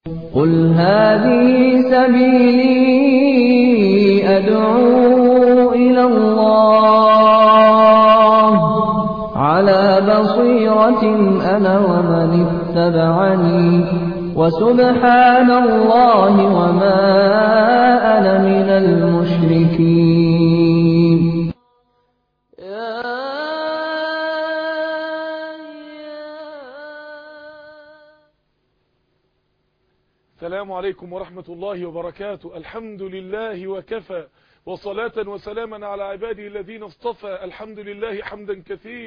قل هذه سبيلي أدعو إلى الله على بصيرة أنا ومن اتبعني وسبحان الله وما أنا من المشركين. السلام عليكم ورحمة الله وبركاته. الحمد لله وكفى، وصلاة وسلاما على عباده الذين اصطفى. الحمد لله حمدا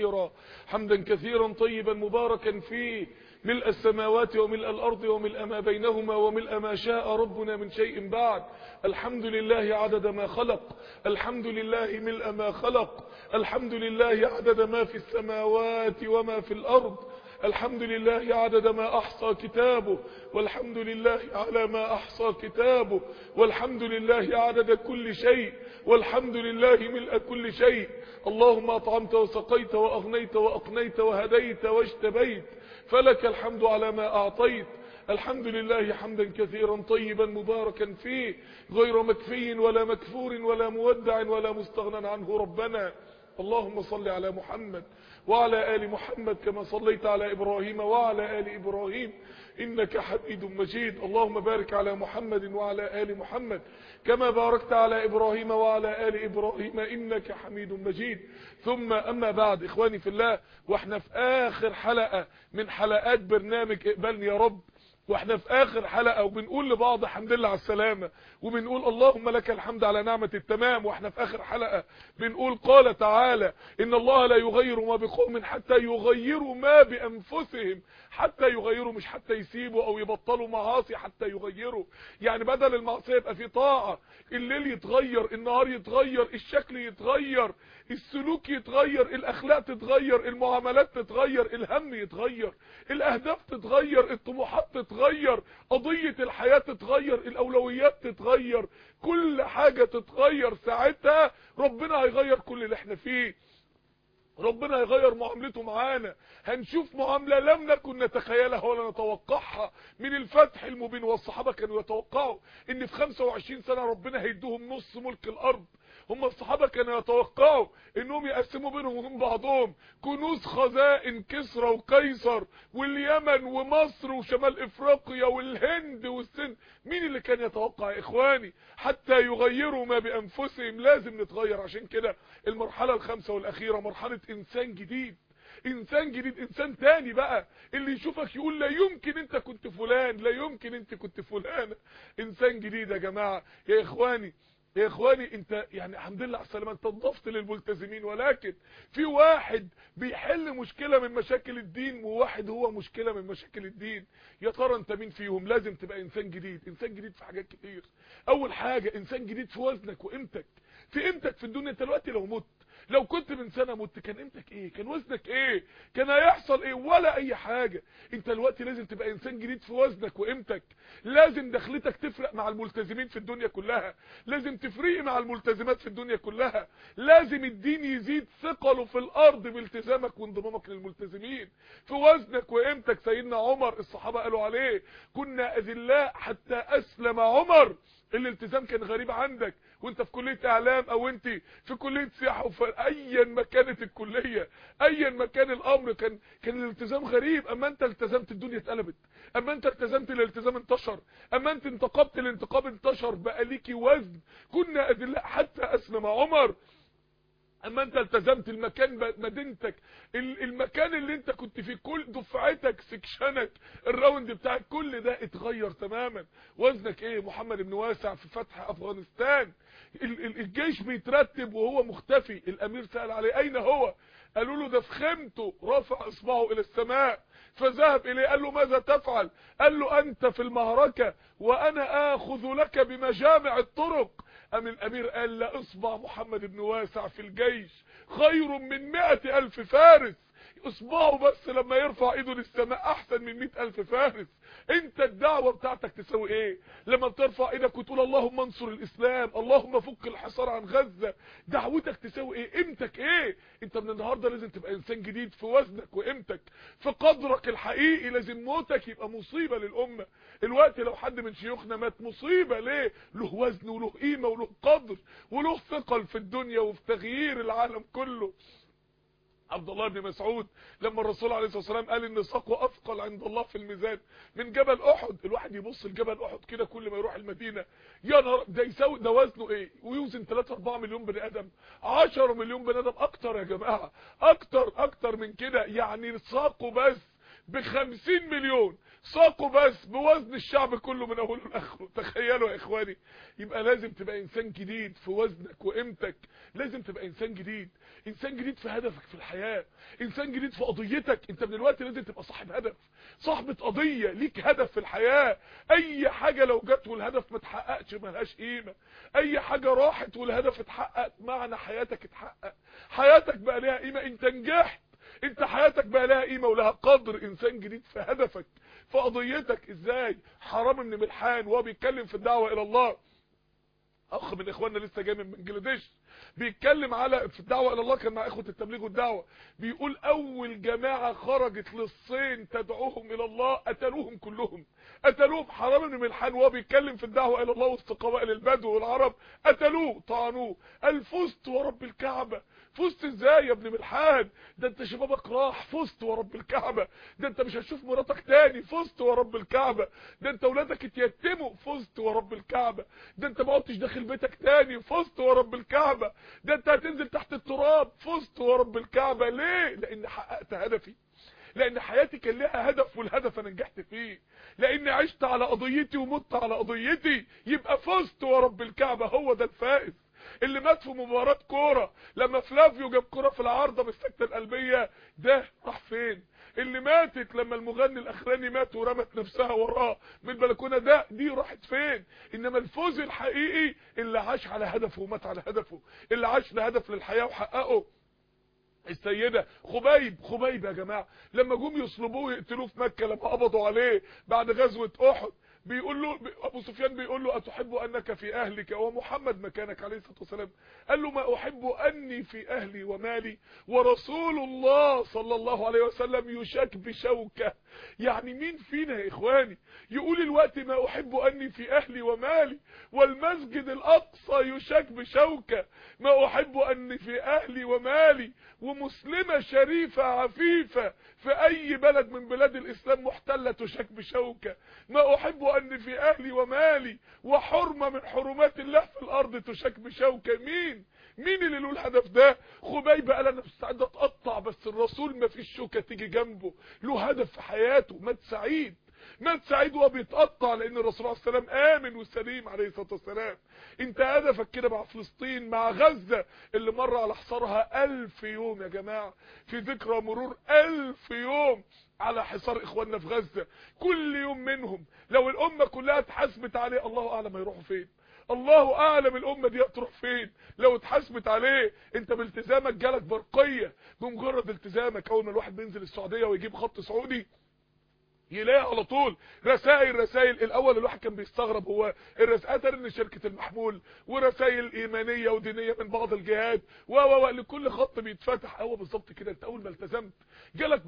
كثيرا طيبا مباركا فيه، ملء السماوات وملء الأرض وملء ما بينهما وملء ما شاء ربنا من شيء بعد. الحمد لله عدد ما خلق، الحمد لله ملء ما خلق، الحمد لله عدد ما في السماوات وما في الأرض، الحمد لله عدد ما أحصى كتابه، والحمد لله على ما أحصى كتابه، والحمد لله عدد كل شيء، والحمد لله ملء كل شيء. اللهم أطعمت وسقيت وأغنيت وأقنيت وهديت واجتبيت، فلك الحمد على ما أعطيت. الحمد لله حمدا كثيرا طيبا مباركا فيه، غير مكفي ولا مكفور ولا مودع ولا مستغنى عنه ربنا. اللهم صل على محمد وعلى آل محمد كما صليت على إبراهيم وعلى آل إبراهيم إنك حميد مجيد. اللهم بارك على محمد وعلى آل محمد كما باركت على إبراهيم وعلى آل إبراهيم إنك حميد مجيد. ثم أما بعد، إخواني في الله، واحنا في آخر حلقة من حلقات برنامج اقبلني يا رب، واحنا في اخر حلقة وبنقول لبعض الحمد لله على السلامة، وبنقول اللهم لك الحمد على نعمة التمام. واحنا في اخر حلقة بنقول قال تعالى ان الله لا يغير ما بقوم حتى يغيروا ما بانفسهم. حتى يغيروا، مش حتى يسيبوا او يبطلوا معاصي، حتى يغيروا. يعني بدل المعصية يبقى في طاعة، الليل يتغير، النهار يتغير، الشكل يتغير، السلوك يتغير، الاخلاق تتغير، المعاملات تتغير، الهم يتغير، الاهداف تتغير، الطموحات تتغير، قضية الحياة تتغير، الاولويات تتغير، كل حاجة تتغير. ساعتها ربنا هيغير كل اللي احنا فيه، ربنا هيغير معاملته معانا. هنشوف معاملة لم نكن نتخيلها ولا نتوقعها من الفتح المبين. والصحابة كانوا يتوقعوا ان في 25 سنة ربنا هيدوهم نص ملك الارض. هم الصحابة كانوا يتوقعوا انهم يقسموا بينهم وبين بعضهم كنوز خزائن كسرى وقيصر واليمن ومصر وشمال افريقيا والهند والسند. مين اللي كان يتوقع يا اخواني؟ حتى يغيروا ما بانفسهم. لازم نتغير. عشان كده المرحلة الخامسة والاخيرة مرحلة انسان جديد، انسان جديد، انسان تاني بقى. اللي يشوفك يقول لا يمكن انت كنت فلان، لا يمكن انت كنت فلانة. انسان جديد يا جماعة. يا اخواني انت يعني الحمد لله على السلامه، انت انضفت للملتزمين، ولكن في واحد بيحل مشكلة من مشاكل الدين، وواحد هو مشكلة من مشاكل الدين. يا ترى انت مين فيهم؟ لازم تبقى انسان جديد. انسان جديد في حاجات كتير. اول حاجة انسان جديد في وزنك وقيمتك، في قيمتك في الدنيا. انت دلوقتي لو مت، لو كنت من سنة مت، كان قيمتك ايه؟ كان وزنك ايه؟ كان هيحصل ايه؟ ولا اي حاجة. انت دلوقتي لازم تبقى انسان جديد في وزنك وقيمتك. لازم دخلتك تفرق مع الملتزمين في الدنيا كلها، لازم تفرقي مع الملتزمات في الدنيا كلها، لازم الدين يزيد ثقله في الارض بالتزامك وانضمامك للملتزمين. في وزنك وقيمتك. سيدنا عمر الصحابة قالوا عليه كنا اذلاء حتى اسلم عمر. الالتزام كان غريب عندك وانت في كلية اعلام او انت في كلية سياحة، وفي ايا ما كانت الكلية، ايا ما كان الامر، كان الالتزام غريب. اما انت التزمت الدنيا اتقلبت، اما انت التزمت الالتزام انتشر، اما انت انتقبت الانتقاب انتشر، بقى ليكي وزن. كنا اذلاء حتى اسلم عمر. اما انت التزمت المكان، مدينتك، المكان اللي انت كنت فيه، كل دفعتك، سكشنك، الراوند بتاعك، كل ده اتغير تماما. وزنك ايه؟ محمد بن واسع في فتح افغانستان، الجيش بيترتب وهو مختفي. الامير سأل عليه اين هو؟ قالوا له ده في خيمته. رفع اصبعه الى السماء فذهب اليه. قال له ماذا تفعل؟ قال له انت في المعركة وانا اخذ لك بمجامع الطرق. ام الامير قال لا، اصبع محمد بن واسع في الجيش خير من 100,000 فارس. اصبعه بس لما يرفع ايده للسماء احسن من 100,000 فارس. انت الدعوة بتاعتك تساوي ايه لما بترفع ايدك وتقول اللهم انصر الاسلام، اللهم فك الحصار عن غزة؟ دعوتك تساوي ايه؟ قيمتك ايه؟ انت من النهاردة لازم تبقى انسان جديد في وزنك وقيمتك في قدرك الحقيقي. لازم موتك يبقى مصيبة للامة. الوقت لو حد من شيوخنا مات مصيبة. ليه؟ له وزن وله قيمة وله قدر وله ثقل في الدنيا وفي تغيير العالم كله. عبد الله بن مسعود لما الرسول عليه الصلاه والسلام قال ان ساقه اثقل عند الله في الميزان من جبل احد، الواحد يبص لجبل احد كده كل ما يروح المدينه، يا نهار ده يساوي، ده وزنه ايه؟ ويوزن 3-4 مليون بني ادم، 10 مليون بني ادم، اكتر يا جماعه، اكتر من كده. يعني ساقه بس ب50 مليون، ساقه بس بوزن الشعب كله من اوله لاخره. تخيلوا يا اخواني. يبقى لازم تبقى انسان جديد في وزنك وقيمتك. لازم تبقى انسان جديد، انسان جديد في هدفك في الحياة، انسان جديد في قضيتك. انت من الوقت لازم تبقى صاحب هدف، صاحبة قضية، ليك هدف في الحياة. اي حاجة لو جت والهدف ما اتحققش ملهاش قيمة. اي حاجة راحت والهدف اتحقق معنى حياتك اتحقق، حياتك بقى ليها قيمة، انت نجحت، انت حياتك بقى لها قيمة ولها قدر. انسان جديد في هدفك في قضيتك. ازاي؟ حرام بن ملحان وهو بيتكلم في الدعوة الى الله، اخ من اخواننا لسه جاي من بنجلاديش، بيتكلم على في الدعوه الى الله، كان مع اخوه التبليغ والدعوه، بيقول اول جماعه خرجت للصين تدعوهم الى الله قتلوهم كلهم، قتلوهم. حرام بن ملحان وهو بيتكلم في الدعوه الى الله وسط قبائل البدو والعرب قتلوه طعنوه. قال فزت ورب الكعبه. فزت ازاي يا ابن ملحان؟ ده انت شبابك راح. فزت ورب الكعبه. ده انت مش هتشوف مراتك تاني. فزت ورب الكعبه. ده انت اولادك اتيتموا. فزت ورب الكعبه. ده انت ما عدتش داخل بيتك تاني. فزت ورب الكعبه. ده انت هتنزل تحت التراب. فزت ورب الكعبه. ليه؟ لان حققت هدفي، لان حياتي كان لها هدف والهدف انا نجحت فيه، لان عشت على قضيتي ومت على قضيتي. يبقى فزت ورب الكعبه. هو ده الفائز. اللي مات في مباراة كورة لما فلافيو جاب كورة في العارضة بالسكتة القلبية، ده راح فين؟ اللي ماتت لما المغني الاخراني مات ورمت نفسها وراه من البلكونه، دي راحت فين؟ انما الفوز الحقيقي اللي عاش على هدفه ومات على هدفه، اللي عاش لهدف للحياه وحققه. السيدة خبيب يا جماعة لما جم يصلبوه ويقتلوه في مكة، لما قبضوا عليه بعد غزوة احد، بيقول له ابو سفيان بيقول له اتحب انك في اهلك ومحمد مكانك عليه الصلاه والسلام؟ قال له ما احب اني في اهلي ومالي ورسول الله صلى الله عليه وسلم يشاك بشوكه. يعني مين فينا يا اخواني يقول الوقت ما احب اني في اهلي ومالي والمسجد الاقصى يشاك بشوكه؟ ما احب اني في اهلي ومالي ومسلمه شريفه عفيفه في اي بلد من بلاد الاسلام محتله تشاك بشوكه. ما احب اني في اهلي ومالي وحرمه من حرمات الله في الارض تشاك بشوكه. مين اللي له الهدف ده؟ خبيب قال انا مستعد اتقطع بس الرسول ما فيش شوكه تيجي جنبه. له هدف في حياته، مات سعيد، مات سعيد وهو بيتقطع لان الرسول عليه السلام امن وسليم عليه الصلاه والسلام. انت هدفك كده مع فلسطين، مع غزه اللي مر على حصارها 1000 يوم يا جماعه، في ذكرى مرور 1000 يوم على حصار اخواننا في غزه. كل يوم منهم لو الامه كلها اتحاسبت عليه الله اعلم هيروحوا فين، الله اعلم الامه دي هتروح فين لو اتحاسبت عليه. انت بالتزامك جالك برقيه، بمجرد التزامك اول ما الواحد بينزل السعوديه ويجيب خط سعودي يلاقي على طول رسائل. الاول الواحد كان بيستغرب هو الرسائل ان شركه المحمول ورسائل ايمانيه ودينيه من بعض الجهات لكل خط بيتفتح. بالظبط كده. انت اول ما التزمت جالك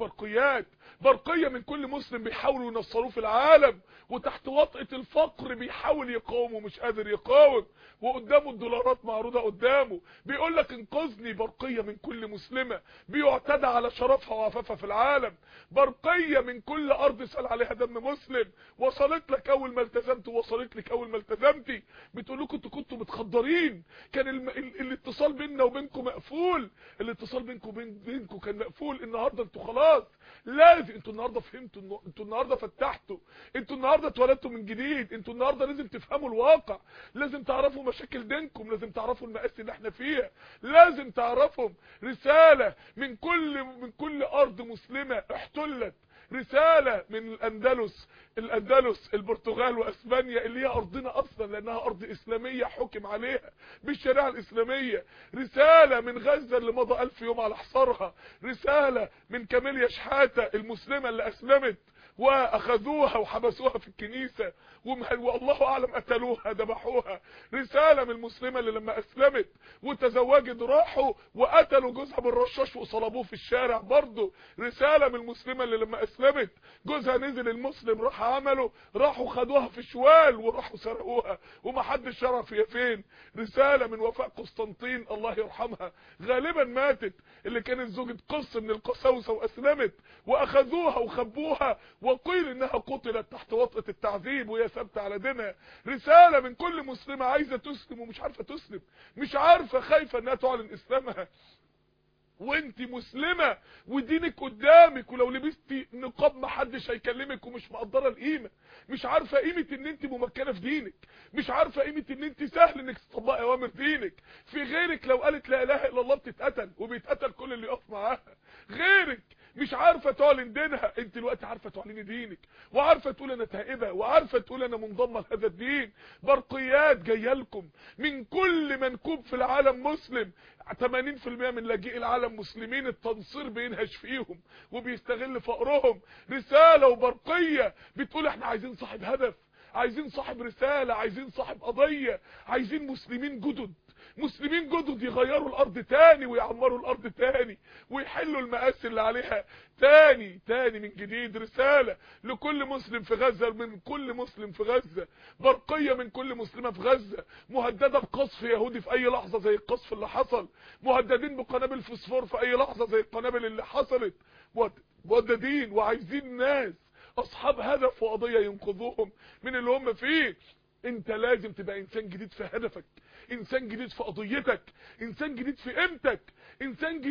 برقيه من كل مسلم بيحاولوا ينصروه في العالم، وتحت وطئه الفقر بيحاول يقاوم ومش قادر يقاوم، وقدامه الدولارات معروضه قدامه بيقول لك انقذني. برقيه من كل مسلمه بيعتدى على شرفها وعفافها في العالم، برقيه من كل ارض سال عليها دم مسلم وصلت لك اول ما التزمت، ووصلت لك اول ما التزمتي. بتقول لكم كنتوا متخدرين، كان الاتصال بيننا وبينكم مقفول، الاتصال بينكم وبينكم كان مقفول. النهارده انتوا خلاص لازم، انتوا النهارده فهمتوا، انتوا النهارده فتحتوا، انتوا النهارده اتولدتوا من جديد، انتوا النهارده لازم تفهموا الواقع، لازم تعرفوا مشاكل دينكم، لازم تعرفوا المآسي اللي احنا فيها، لازم تعرفوا رسالة من كل ارض مسلمة احتلت رسالة من الأندلس البرتغال وأسبانيا اللي هي أرضنا أصلا لأنها أرض إسلامية حكم عليها بالشريعة الإسلامية. رسالة من غزة اللي مضى 1000 يوم على حصارها. رسالة من كاميليا شحاتة المسلمة اللي أسلمت واخذوها وحبسوها في الكنيسة والله اعلم قتلوها ذبحوها. رسالة من المسلمة اللي لما اسلمت وتزوجت راحوا وقتلوا جوزها بالرشاش وصلبوه في الشارع برضه. رسالة من المسلمة اللي لما اسلمت جوزها نزل المسلم راحوا خدوها في شوال وراحوا سرقوها ومحدش يعرف هي فين. رسالة من وفاء قسطنطين الله يرحمها غالبا ماتت اللي كانت زوجة قس من القساوسة واسلمت واخذوها وخبوها وقيل انها قتلت تحت وطأة التعذيب وهي ثابته على دينها. رسالة من كل مسلمة عايزة تسلم ومش عارفة تسلم، مش عارفة، خايفة انها تعلن اسلامها. وانت مسلمة ودينك قدامك ولو لبستي نقاب محدش هيكلمك ومش مقدرة القيمة، مش عارفة قيمة ان انت ممكنة في دينك، مش عارفة قيمة ان انت سهل انك تطبقي اوامر دينك. في غيرك لو قالت لا اله الا الله بتتقتل وبيتقتل كل اللي يقف معاها. غيرك مش عارفة تعلن دينها، انت الوقت عارفة تعلني دينك وعارفة تقول انا تائبة وعارفة تقول انا منضمة لهذا الدين. برقيات جايه لكم من كل منكوب في العالم مسلم. 80% من لاجئي العالم مسلمين التنصير بينهش فيهم وبيستغل فقرهم. رسالة وبرقية بتقول احنا عايزين صاحب هدف، عايزين صاحب رسالة، عايزين صاحب قضية، عايزين مسلمين جدد، مسلمين جدد يغيروا الارض تاني ويعمروا الارض تاني ويحلوا المآسي اللي عليها تاني من جديد. رسالة لكل مسلم في غزة، من كل مسلم في غزة، برقية من كل مسلمة في غزة مهددة بقصف يهودي في اي لحظة زي القصف اللي حصل، مهددين بقنابل فوسفور في اي لحظة زي القنابل اللي حصلت، مهددين وعايزين ناس اصحاب هدف وقضية ينقذوهم من اللي هم فيه. انت لازم تبقى انسان جديد في هدفك، انسان جديد في قضيتك، انسان جديد في قيمتك، انسان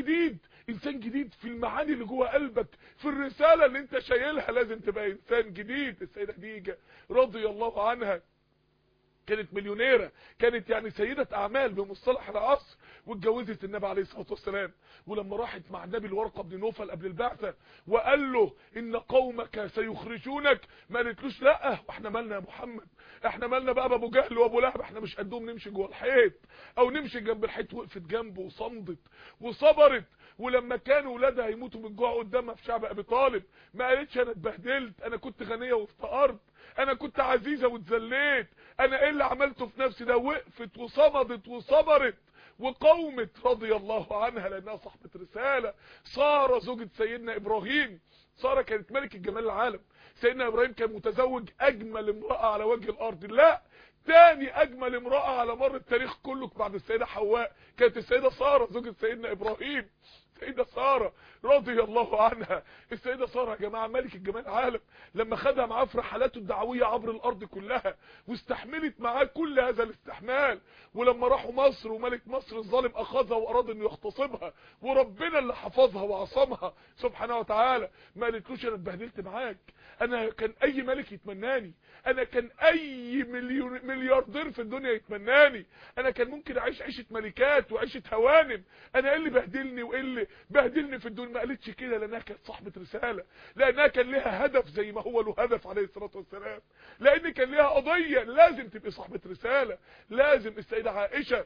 جديد في المعاني اللي جوه قلبك، في الرسالة اللي انت شايلها. لازم تبقى انسان جديد. السيدة خديجة رضي الله عنها كانت مليونيرة، كانت يعني سيدة اعمال بمصطلح العصر، واتجوزت النبي عليه الصلاة والسلام. ولما راحت مع النبي الورقة بن نوفل قبل البعثة وقال له ان قومك سيخرجونك، ما قالتلوش لا واحنا مالنا يا محمد، احنا مالنا بقى بابو جهل وابو لهب، احنا مش قدهم نمشي جوه الحيط او نمشي جنب الحيط. وقفت جنبه وصمدت وصبرت. ولما كانوا ولادها هيموتوا من الجوع قدامها في شعب ابي طالب ما قالتش انا اتبهدلت، انا كنت غنية وافتقرت، انا كنت عزيزة واتذليت، انا ايه اللي عملته في نفسي ده. وقفت وصمدت وصبرت وقومت رضي الله عنها لانها صاحبة رسالة. سارة زوجة سيدنا ابراهيم، سارة كانت ملكة جمال العالم. سيدنا ابراهيم كان متزوج اجمل امرأة على وجه الارض، لا تاني اجمل امرأة على مر التاريخ كله بعد السيدة حواء كانت السيدة سارة زوجة سيدنا ابراهيم. السيدة سارة رضي الله عنها. السيدة سارة يا جماعة ملكة جمال العالم، لما خدها معاه في رحلاته الدعوية عبر الارض كلها واستحملت معاه كل هذا الاستحمال. ولما راحوا مصر وملك مصر الظالم اخذها واراد انه يغتصبها وربنا اللي حفظها وعصمها سبحانه وتعالى، ما قالتلوش انا اتبهدلت معاك، انا كان اي ملك يتمناني، انا كان اي ملياردير في الدنيا يتمناني، انا كان ممكن اعيش عيشة ملكات وعيشة هوانم، انا ايه اللي بهدلني وايه اللي بهدلني في الدنيا. ما قالتش كده لانها كانت صاحبة رسالة، لانها كان لها هدف زي ما هو له هدف عليه الصلاة والسلام، لان كان لها قضية. لازم تبقي صاحبة رسالة. لازم. السيدة عائشة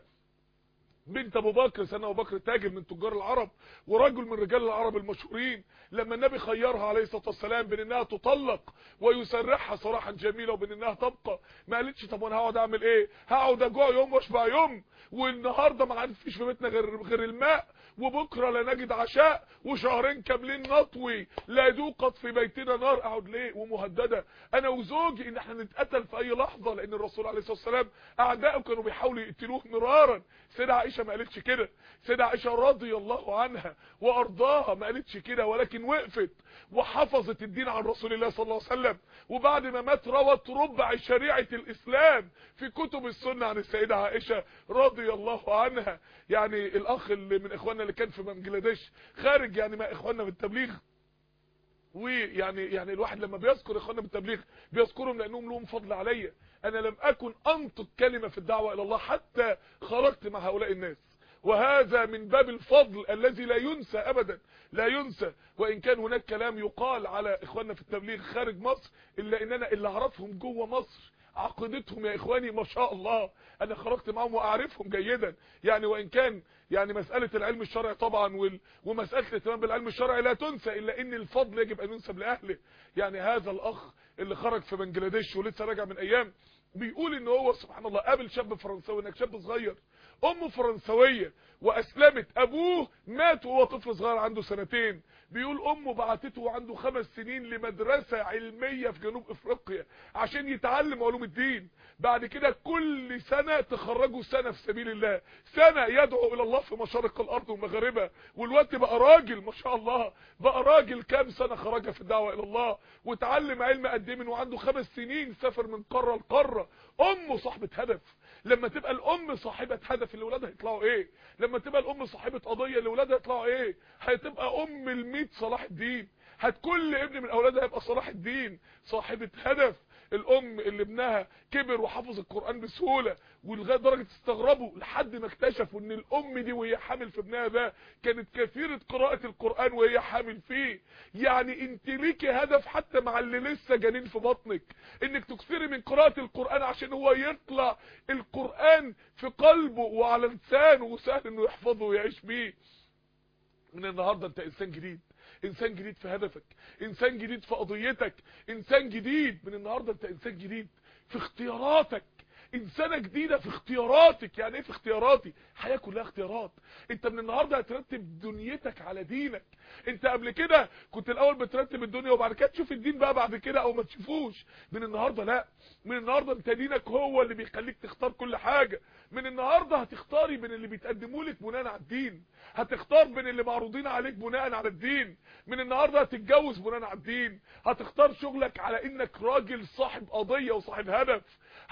بنت ابو بكر، سيدنا ابو بكر تاجر من تجار العرب ورجل من رجال العرب المشهورين، لما النبي خيرها عليه الصلاه والسلام بين انها تطلق ويسرحها سراحا جميلا وبين انها تبقى، ما قالتش طب وانا هقعد اعمل ايه، هقعد اجوع يوم واشبع يوم، والنهارده ما عنديش في بيتنا غير الماء، وبكره لا نجد عشاء، وشهرين كاملين نطوي لا يوقد في بيتنا نار، اقعد ليه ومهدده انا وزوجي ان احنا نتقتل في اي لحظه، لان الرسول عليه الصلاه والسلام اعدائه كانوا بيحاولوا يقتلوه مرارا. سيدة عائشة ما قالتش كده. سيدة عائشة رضي الله عنها وارضاها ما قالتش كده، ولكن وقفت وحفظت الدين عن رسول الله صلى الله عليه وسلم، وبعد ما مات روت ربع شريعة الاسلام في كتب السنة عن السيدة عائشة رضي الله عنها. يعني الاخ اللي من اخواننا اللي كان في بنجلاديش خارج يعني مع اخواننا بالتبليغ، ويعني الواحد لما بيذكر اخواننا بالتبليغ بيذكرهم لانهم لهم فضل عليا. انا لم اكن انطق كلمة في الدعوة الى الله حتى خرجت مع هؤلاء الناس وهذا من باب الفضل الذي لا ينسى ابدا، لا ينسى. وان كان هناك كلام يقال على اخواننا في التبليغ خارج مصر، الا ان انا اللي اعرفهم جوه مصر عقيدتهم يا اخواني ما شاء الله، انا خرجت معهم واعرفهم جيدا يعني. وان كان يعني مسألة العلم الشرعي طبعا ومسألة الاهتمام بالعلم الشرعي لا تنسى، الا ان الفضل يجب ان ينسب لاهله. يعني هذا الاخ اللي خرج في بنجلاديش ولسه راجع من ايام بيقول ان هو سبحان الله قابل شاب فرنساوي، انك شاب صغير، امه فرنسويه واسلمت، ابوه مات وهو طفل صغير عنده سنتين. بيقول امه بعتته وعنده 5 سنين لمدرسه علميه في جنوب افريقيا عشان يتعلم علوم الدين. بعد كده كل سنه تخرجوا سنه في سبيل الله، سنه يدعو الى الله في مشارق الارض ومغاربها. والوقت بقى راجل ما شاء الله، بقى راجل كام سنه خرجها في الدعوه الى الله وتعلم علم قد ايه من وعنده 5 سنين، سافر من قاره لقاره. امه صاحبه هدف. لما تبقى الام صاحبه هدف اللي ولادها يطلعوا ايه؟ لما تبقى الام صاحبه قضيه اللي ولادها يطلعوا ايه؟ هتبقى ام ال100 صلاح الدين، كل ابن من اولادها يبقى صلاح الدين، صاحبه هدف. الام اللي ابنها كبر وحفظ القرآن بسهولة، ولغايه درجه استغربوا لحد ما اكتشفوا ان الام دي وهي حامل في ابنها ده كانت كثيره قراءه القرآن وهي حامل فيه. يعني انت ليكي هدف حتى مع اللي لسه جنين في بطنك، انك تكثري من قراءه القرآن عشان هو يطلع القرآن في قلبه وعلى لسانه وسهل انه يحفظه ويعيش بيه. من النهارده انت انسان جديد، انسان جديد في هدفك، انسان جديد في قضيتك، انسان جديد. من النهارده انت انسان جديد في اختياراتك، انسانه جديده في اختياراتك. يعني ايه في اختياراتي؟ حياه كلها اختيارات. انت من النهارده هترتب دنيتك على دينك. انت قبل كده كنت الاول بترتب الدنيا وبعد كده تشوف الدين بقى بعد كده او ما تشوفوش. من النهارده لا، من النهارده انت دينك هو اللي بيخليك تختار كل حاجه. من النهارده هتختاري بين اللي بيتقدموا لك بناء على الدين، هتختار بين اللي معروضين عليك بناء على الدين. من النهارده هتتجوز بناء على الدين، هتختار شغلك على انك راجل صاحب قضيه وصاحب هدف،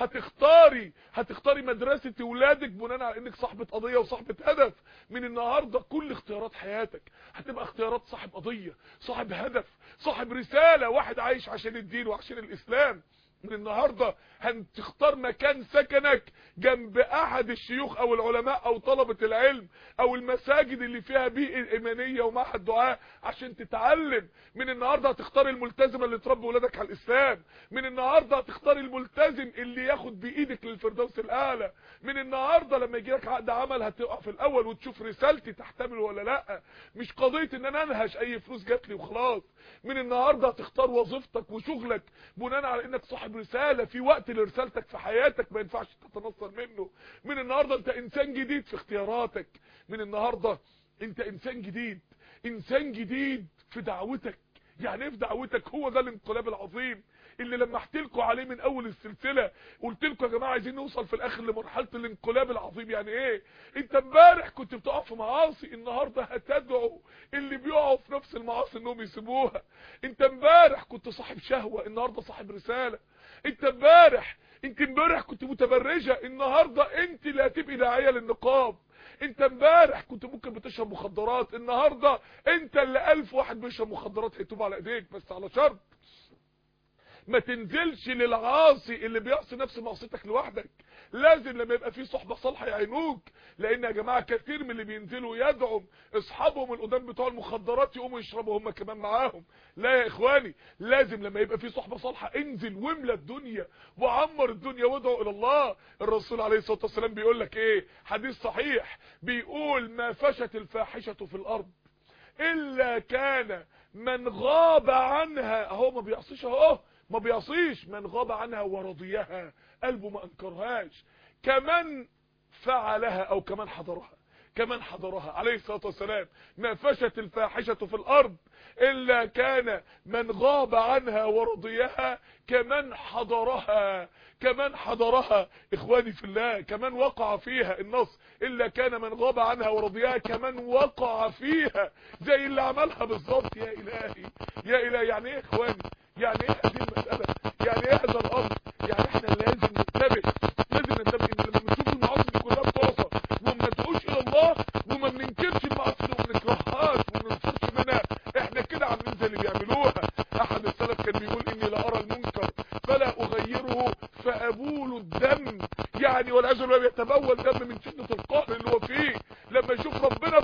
هتختاري مدرسه اولادك بناء على انك صاحبه قضيه وصاحبه هدف. من النهارده كل اختيارات حياتك هتبقى اختيارات صاحب قضيه، صاحب هدف، صاحب رساله، واحد عايش عشان الدين وعشان الاسلام. من النهارده هتختار مكان سكنك جنب احد الشيوخ او العلماء او طلبة العلم او المساجد اللي فيها بيئة ايمانية ومعهد دعاء عشان تتعلم. من النهارده هتختار الملتزمة اللي تربي ولادك على الاسلام. من النهارده هتختار الملتزم اللي ياخد بايدك للفردوس الاعلى. من النهارده لما يجي لك عقد عمل هتقع في الاول وتشوف رسالتي تحتمله ولا لا، مش قضية ان انا انهش اي فلوس جات لي وخلاص. من النهارده هتختار وظيفتك وشغلك بناء على انك صاحب رسالة، في وقت لرسالتك في حياتك ما ينفعش تتنصل منه. من النهارده انت انسان جديد في اختياراتك. من النهارده انت انسان جديد، انسان جديد في دعوتك. يعني ايه في دعوتك؟ هو ده الانقلاب العظيم اللي لما احكي لكم عليه من اول السلسله قلت لكم يا جماعه عايزين نوصل في الاخر لمرحله الانقلاب العظيم. يعني ايه؟ انت امبارح كنت بتقع في معاصي، النهارده هتدعو اللي بيقعوا في نفس المعاصي انهم يسيبوها. انت امبارح كنت صاحب شهوه، النهارده صاحب رساله. انت امبارح كنت متبرجه، النهارده انت اللي هتبقي داعيه للنقاب. انت امبارح كنت ممكن بتشرب مخدرات، النهارده انت اللي 1000 واحد بيشرب مخدرات هيتوب على ايديك، بس على شرط ما تنزلش للعاصي اللي بيعصي نفس معصيتك لوحدك. لازم لما يبقى في صحبه صالحه يعينوك. لان يا جماعه كثير من اللي بينزلوا يدعوا اصحابهم القدام بتوع المخدرات يقوموا يشربوا هم كمان معاهم. لا يا اخواني، لازم لما يبقى في صحبه صالحه انزل واملى الدنيا وعمر الدنيا وادعو الى الله. الرسول عليه الصلاه والسلام بيقول لك ايه؟ حديث صحيح بيقول ما فشت الفاحشه في الارض الا كان من غاب عنها. هو ما بيعصيش، ما بيعصيش، من غاب عنها ورضيها، قلبه ما انكرهاش، كمان فعلها او كمان حضرها عليه الصلاة والسلام. ما فشت الفاحشة في الارض الا كان من غاب عنها ورضيها كمان حضرها. اخواني في الله، كمان وقع فيها. النص الا كان من غاب عنها ورضيها كمان وقع فيها، زي اللي عملها بالظبط. يا الهي يعني ايه يا اخواني؟ يعني ايه هذه المسألة؟ يعني ايه هذا الامر؟ يعني احنا لازم ننتبه ان لما بنشوف المعاصي دي كلها بتعصى وما ندعوش الى الله وما بننكرش المعاصي دي وما بنكرههاش وما بننفرش منها، احنا كده عاملين زي اللي بيعملوها. احد السلف كان بيقول اني لا ارى المنكر فلا اغيره فابول الدم. يعني والعياذ بالله بيتبول دم من شدة القهر اللي هو فيه. لما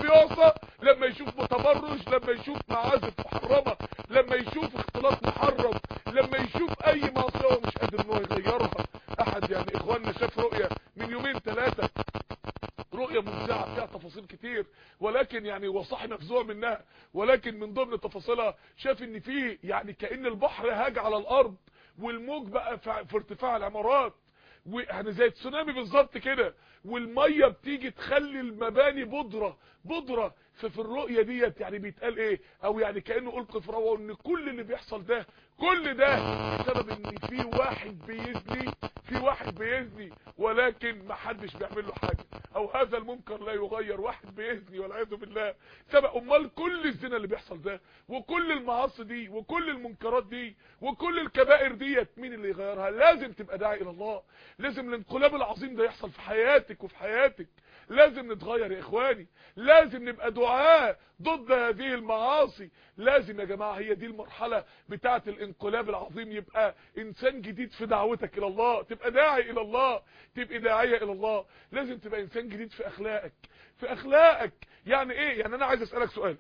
بيعصى لما يشوف تبرج، لما يشوف معازف محرمه، لما يشوف اختلاط محرم، لما يشوف اي معصيه هو مش قادر ان هو يغيرها. احد يعني اخواننا شاف رؤيه من يومين ثلاثه، رؤيه مفزعه فيها تفاصيل كتير، ولكن يعني هو صاحي مفزوع منها، ولكن من ضمن تفاصيلها شاف ان في يعني كأن البحر هاج على الارض، والموج بقى في ارتفاع العمارات، ويعني زي تسونامي بالظبط كده، والميه بتيجي تخلي المباني بودره. ففي الرؤيه ديت يعني بيتقال ايه، او يعني كانه القي في روعه ان كل اللي بيحصل ده كل ده بسبب ان في واحد بيزني ولكن ما حدش بيعمل له حاجه، او هذا المنكر لا يغير، واحد بيزني والعياذ بالله. سبق امال كل الزنا اللي بيحصل ده وكل المعاصي دي وكل المنكرات دي وكل الكبائر ديت مين اللي يغيرها؟ لازم تبقى داعي الى الله، لازم الانقلاب العظيم ده يحصل في حياتك وفي حياتك، لازم نتغير يا اخواني، لازم نبقى دعاة ضد هذه المعاصي، لازم يا جماعة هي دي المرحلة بتاعة الانقلاب العظيم، يبقى انسان جديد في دعوتك الى الله، تبقى داعي الى الله، تبقى داعية الى الله، لازم تبقى انسان جديد في اخلاقك. يعني ايه؟ يعني انا عايز اسألك سؤال،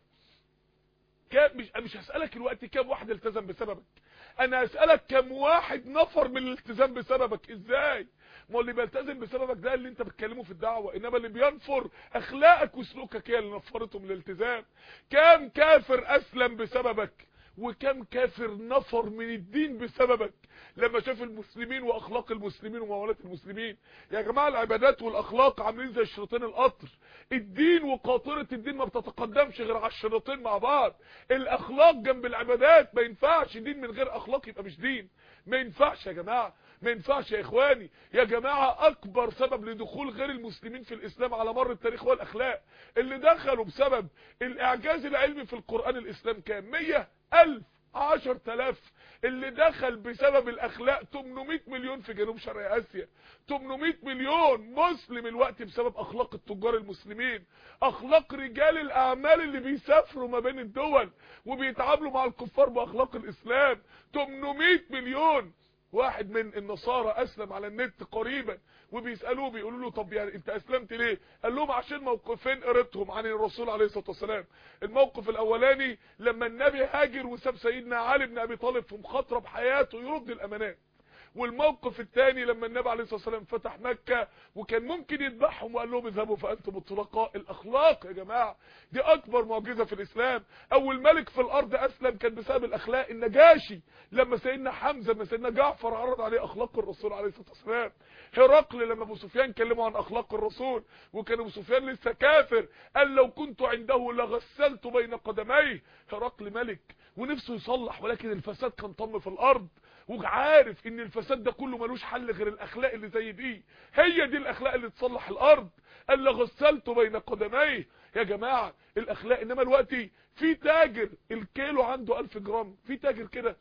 مش هسألك الوقت كام واحد التزم بسببك، انا هسألك كم واحد نفر من الالتزام بسببك. ازاي؟ ما اللي بيلتزم بسببك ده اللي انت بتكلمه في الدعوة، انما اللي بينفر اخلاقك وسلوكك هي اللي نفرته من الالتزام. كم كافر اسلم بسببك، وكم كافر نفر من الدين بسببك لما شاف المسلمين واخلاق المسلمين ومعاملات المسلمين. يا جماعه العبادات والاخلاق عاملين زي شريطين القطر، الدين وقاطره الدين ما بتتقدمش غير على الشريطين مع بعض. الاخلاق جنب العبادات، ما ينفعش دين من غير اخلاق يبقى مش دين، ما ينفعش يا جماعه، ما ينفعش يا اخواني. يا جماعه اكبر سبب لدخول غير المسلمين في الاسلام على مر التاريخ هو الاخلاق. اللي دخلوا بسبب الاعجاز العلمي في القرآن الاسلام كام؟ 100,000 10,000. اللي دخل بسبب الاخلاق 800 مليون في جنوب شرق اسيا، 800 مليون مسلم الوقت بسبب اخلاق التجار المسلمين، اخلاق رجال الاعمال اللي بيسافروا ما بين الدول وبيتعاملوا مع الكفار باخلاق الاسلام. 800 مليون. واحد من النصارى اسلم على النت قريبا، وبيسالوه بيقولوا له طب يعني انت اسلمت ليه؟ قال لهم عشان موقفين قريتهم عن الرسول عليه الصلاه والسلام. الموقف الاولاني لما النبي هاجر وساب سيدنا علي بن ابي طالب في مخاطره بحياته يرد الامانات، والموقف الثاني لما النبي عليه الصلاه والسلام فتح مكه وكان ممكن يذبحهم وقال لهم اذهبوا فانتم الطلقاء. الاخلاق يا جماعه دي اكبر معجزه في الاسلام. اول ملك في الارض اسلم كان بسبب الاخلاق، النجاشي لما سيدنا حمزه لما سيدنا جعفر عرض عليه اخلاق الرسول عليه الصلاه والسلام، هرقل لما ابو سفيان كلمه عن اخلاق الرسول وكان ابو سفيان لسه كافر قال لو كنت عنده لغسلت بين قدميه. هرقل ملك ونفسه يصلح ولكن الفساد كان طم في الارض، وعارف ان الفساد ده كله ملوش حل غير الاخلاق اللي زي دي، هي دي الاخلاق اللي تصلح الارض. قال لغسلت بين قدميه. يا جماعه الاخلاق. انما دلوقتي في تاجر الكيلو عنده 1000 جرام، في تاجر كده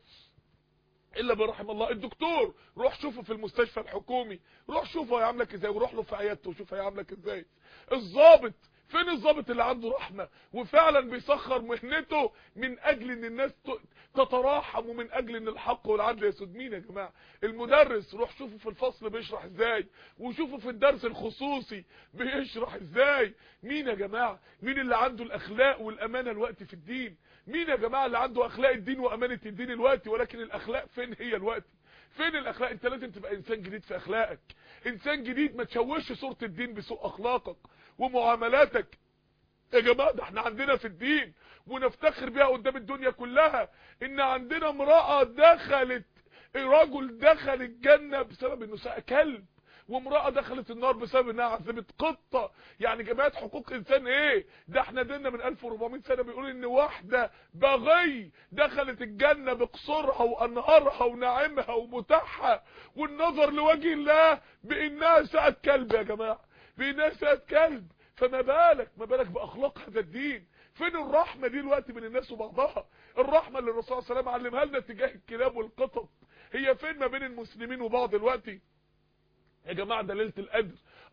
الا برحم الله. الدكتور روح شوفه في المستشفى الحكومي، روح شوفه هيعاملك ازاي، وروح له في عيادته وشوف هيعاملك ازاي. الضابط فين الضابط اللي عنده رحمه وفعلا بيسخر مهنته من اجل ان الناس تتراحم ومن اجل ان الحق والعدل يسود؟ مين يا جماعه؟ المدرس روح شوفه في الفصل بيشرح ازاي، وشوفه في الدرس الخصوصي بيشرح ازاي. مين يا جماعه؟ مين اللي عنده الاخلاق والامانه الوقت في الدين؟ مين يا جماعه اللي عنده اخلاق الدين وامانه الدين الوقت؟ ولكن الاخلاق فين هي الوقت؟ فين الاخلاق؟ انت لازم تبقى انسان جديد في اخلاقك، انسان جديد ما تشوهش صوره الدين بسوء اخلاقك ومعاملاتك. يا جماعه ده احنا عندنا في الدين ونفتخر بيها قدام الدنيا كلها ان عندنا امراه دخلت، رجل دخل الجنه بسبب انه ساق كلب، وامراه دخلت النار بسبب انها عذبت قطه. يعني جماعه حقوق انسان ايه ده؟ احنا ديننا من 1400 سنه بيقول ان واحده بغي دخلت الجنه بقصورها وانهارها ونعيمها ومتاحها والنظر لوجه الله بانها ساقت كلب. يا جماعه بانها ساقت كلب، فما بالك باخلاق هذا الدين؟ فين الرحمه دي الوقت بين الناس وبعضها؟ الرحمه اللي الرسول صلى الله عليه وسلم علمها لنا تجاه الكلاب والقطط هي فين ما بين المسلمين وبعض دلوقتي؟ يا جماعه ده ليله القدر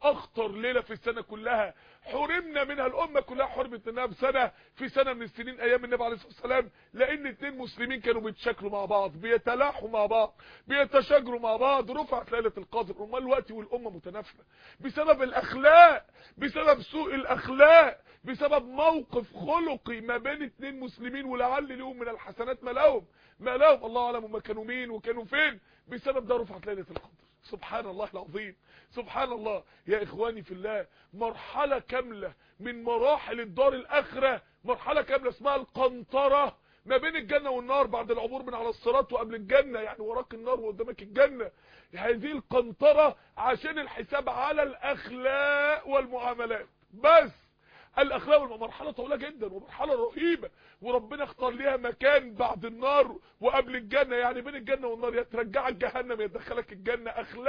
اخطر ليله في السنه كلها حرمنا منها، الامه كلها حرمت منها بسنه، في سنه من السنين ايام النبي عليه الصلاه والسلام، لان اتنين مسلمين كانوا بيتشاكلوا مع بعض، بيتلاحوا مع بعض، بيتشاجروا مع بعض، رفعت ليله القدر. امال الوقت والامه متنافره بسبب الاخلاق، بسبب سوء الاخلاق، بسبب موقف خلقي ما بين اتنين مسلمين، ولعل لهم من الحسنات ما لهم الله اعلم ما كانوا مين وكانوا فين، بسبب ده رفعت ليله القدر. سبحان الله العظيم، سبحان الله. يا اخواني في الله، مرحله كامله من مراحل الدار الاخره، مرحله كامله اسمها القنطره ما بين الجنه والنار، بعد العبور من على الصراط وقبل الجنه، يعني وراك النار وقدامك الجنه. هذه القنطره عشان الحساب على الاخلاق والمعاملات بس. الاخلاق مرحله طويله جدا ومرحله رهيبه، وربنا اختار ليها مكان بعد النار وقبل الجنه، يعني بين الجنه والنار، يا ترجعك جهنم يا تدخلك الجنه.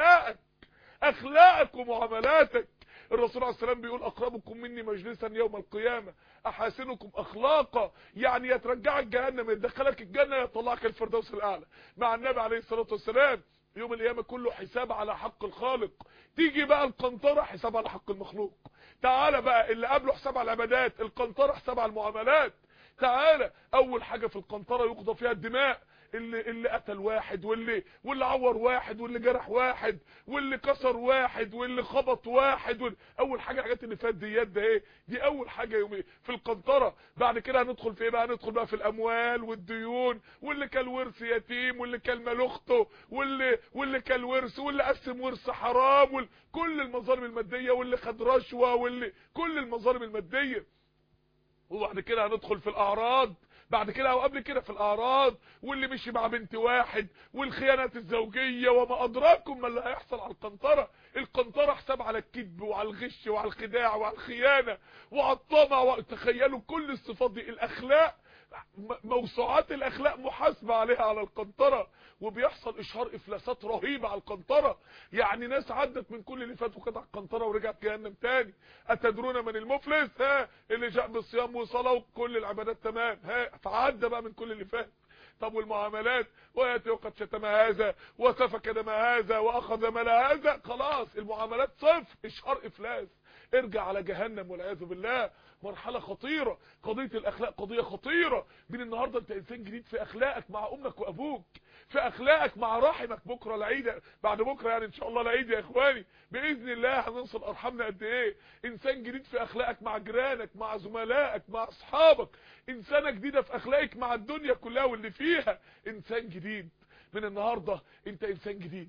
اخلاقك ومعاملاتك. الرسول عليه السلام بيقول اقربكم مني مجلسا يوم القيامه احاسنكم اخلاقا، يعني يا ترجعك جهنم يا تدخلك الجنه يا تطلعك الفردوس الاعلى مع النبي عليه الصلاه والسلام. يوم القيامه كله حساب على حق الخالق. تيجي بقى القنطره حساب على حق المخلوق. تعالى بقى اللي قبله حساب على العبادات، القنطره حساب على المعاملات. تعالى اول حاجه في القنطره يقضى فيها الدماء، اللي قتل واحد، واللي عور واحد، واللي جرح واحد، واللي كسر واحد، واللي خبط واحد، اول حاجه الحاجات اللي فات ديت ده ايه، دي اول حاجه يوم في القنطره. بعد كده هندخل في ايه بقى؟ هندخل بقى في الاموال والديون، واللي كان ورث يتيم، واللي كان مال اخته، واللي كان ورث، واللي قسم ورث حرام، كل المظالم الماديه، واللي خد رشوه، كل المظالم الماديه. وبعد كده هندخل في الاعراض، بعد كده او قبل كده في الاعراض، واللي مشي مع بنت واحد، والخيانات الزوجيه، وما ادراكم ما اللي هيحصل على القنطره. القنطره حساب على الكذب وعلى الغش وعلى الخداع وعلى الخيانه وعلى الطمع. تخيلوا كل الصفات دي، الاخلاق، موسوعات الاخلاق محاسبه عليها على القنطره، وبيحصل اشهار افلاسات رهيبه على القنطره. يعني ناس عدت من كل اللي فات وكانت على القنطره ورجعت جهنم تاني. اتدرون من المفلس؟ اللي جاء بالصيام وصلاه وكل العبادات تمام، فعدى بقى من كل اللي فات. طب والمعاملات؟ وياتي وقد شتم هذا وسفك دم هذا واخذ مال هذا، خلاص المعاملات صفر، اشهار افلاس، ارجع على جهنم والعياذ بالله. مرحله خطيره، قضيه الاخلاق قضيه خطيره. من النهارده انت انسان جديد في اخلاقك مع امك وابوك، في اخلاقك مع رحمك. بكره العيد، بعد بكره يعني ان شاء الله العيد يا اخواني باذن الله، هننصل ارحامنا قد ايه. انسان جديد في اخلاقك مع جيرانك، مع زملائك، مع اصحابك. انسانه جديده في اخلاقك مع الدنيا كلها واللي فيها. انسان جديد من النهارده، انت انسان جديد،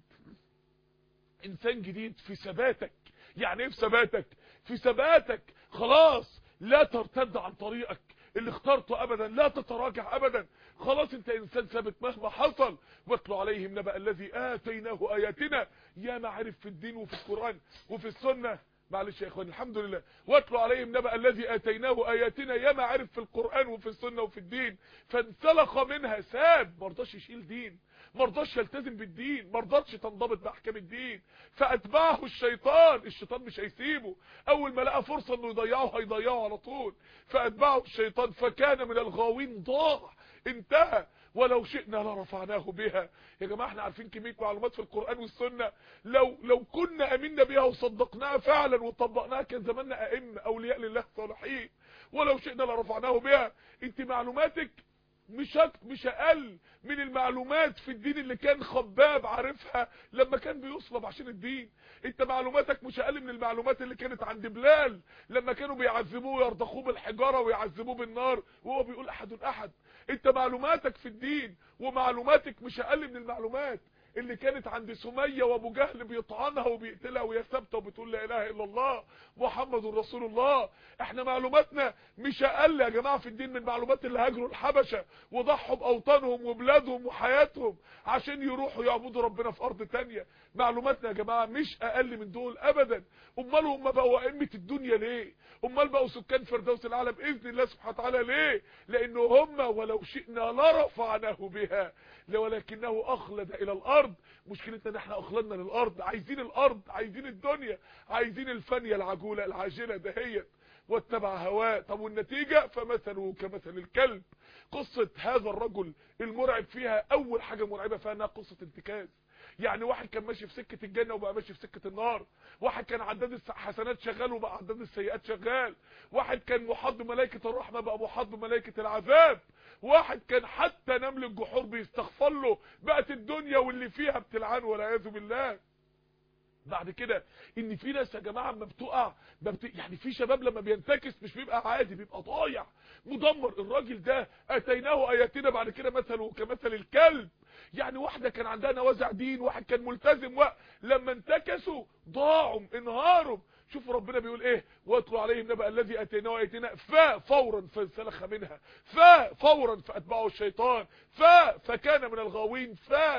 انسان جديد في ثباتك. يعني ايه في ثباتك؟ في ثباتك خلاص لا ترتد عن طريقك اللي اخترته ابدا، لا تتراجع ابدا، خلاص انت انسان ثابت مهما حصل. واتلو عليهم نبأ الذي اتيناه اياتنا، يا ما عرف في الدين وفي القرآن وفي السنة. معلش يا اخواني الحمد لله. واتلو عليهم نبأ الذي اتيناه اياتنا، يا ما عرف في القرآن وفي السنة وفي الدين، فانسلخ منها، ساب، مرضاش يشيل دين، مرضاش يلتزم بالدين، مرضاش تنضبط باحكام الدين، فاتبعه الشيطان مش هيسيبه، اول ما لقى فرصه انه يضيعه هيضيعه على طول. فاتبعه الشيطان فكان من الغاوين، ضاع، انتهى. ولو شئنا لرفعناه بها. يا جماعه احنا عارفين كميه معلومات في القرآن والسنه، لو كنا امنا بها وصدقناها فعلا وطبقناها كان زماننا ائمه اولياء لله صالحين. ولو شئنا لرفعناه بها. انت معلوماتك مش اقل من المعلومات في الدين اللي كان خباب عارفها لما كان بيصلب عشان الدين. انت معلوماتك مش اقل من المعلومات اللي كانت عند بلال لما كانوا بيعذبوه ويرضخوه بالحجاره ويعذبوه بالنار وهو بيقول احد احد. انت معلوماتك في الدين ومعلوماتك مش اقل من المعلومات اللي كانت عند سمية وابو جهل بيطعنها وبيقتلها وهي ثابته وبتقول لا اله الا الله محمد رسول الله. احنا معلوماتنا مش اقل يا جماعه في الدين من معلومات اللي هاجروا الحبشه وضحوا باوطانهم وبلادهم وحياتهم عشان يروحوا يعبدوا ربنا في ارض تانية. معلوماتنا يا جماعه مش اقل من دول ابدا. امال هم بقوا ائمه الدنيا ليه؟ امال بقوا سكان فردوس الاعلى باذن الله سبحانه وتعالى ليه؟ لانه هم ولو شئنا لرفعناه بها ولكنه اخلد الى الارض. مشكلتنا ان احنا اخلدنا للارض، عايزين الارض، عايزين الدنيا، عايزين الفانيه العجوله العاجله دهيت، واتبع هواه. طب والنتيجه؟ فمثله كمثل الكلب. قصه هذا الرجل المرعب فيها اول حاجه مرعبه فيها انها قصه انتكاس. يعني واحد كان ماشي في سكة الجنة وبقى ماشي في سكة النار، واحد كان عداد الحسنات شغال وبقى عداد السيئات شغال، واحد كان محاط بملائكة الرحمة بقى محاط بملائكة العذاب، واحد كان حتى نمل الجحور بيستغفر له بقت الدنيا واللي فيها بتلعنه والعياذ بالله. بعد كده ان في ناس يا جماعه اما بتقع يعني في شباب لما بينتكس مش بيبقى عادي، بيبقى ضايع مدمر. الراجل ده اتيناه اياتنا بعد كده مثله كمثل الكلب. يعني واحده كان عندها نوازع دين، واحد كان ملتزم، لما انتكسوا ضاعوا انهاروا. شوفوا ربنا بيقول ايه، واتلو عليهم نبأ الذي اتيناه اياتنا فورا فانسلخ منها فورا فاتبعه الشيطان فكان من الغاوين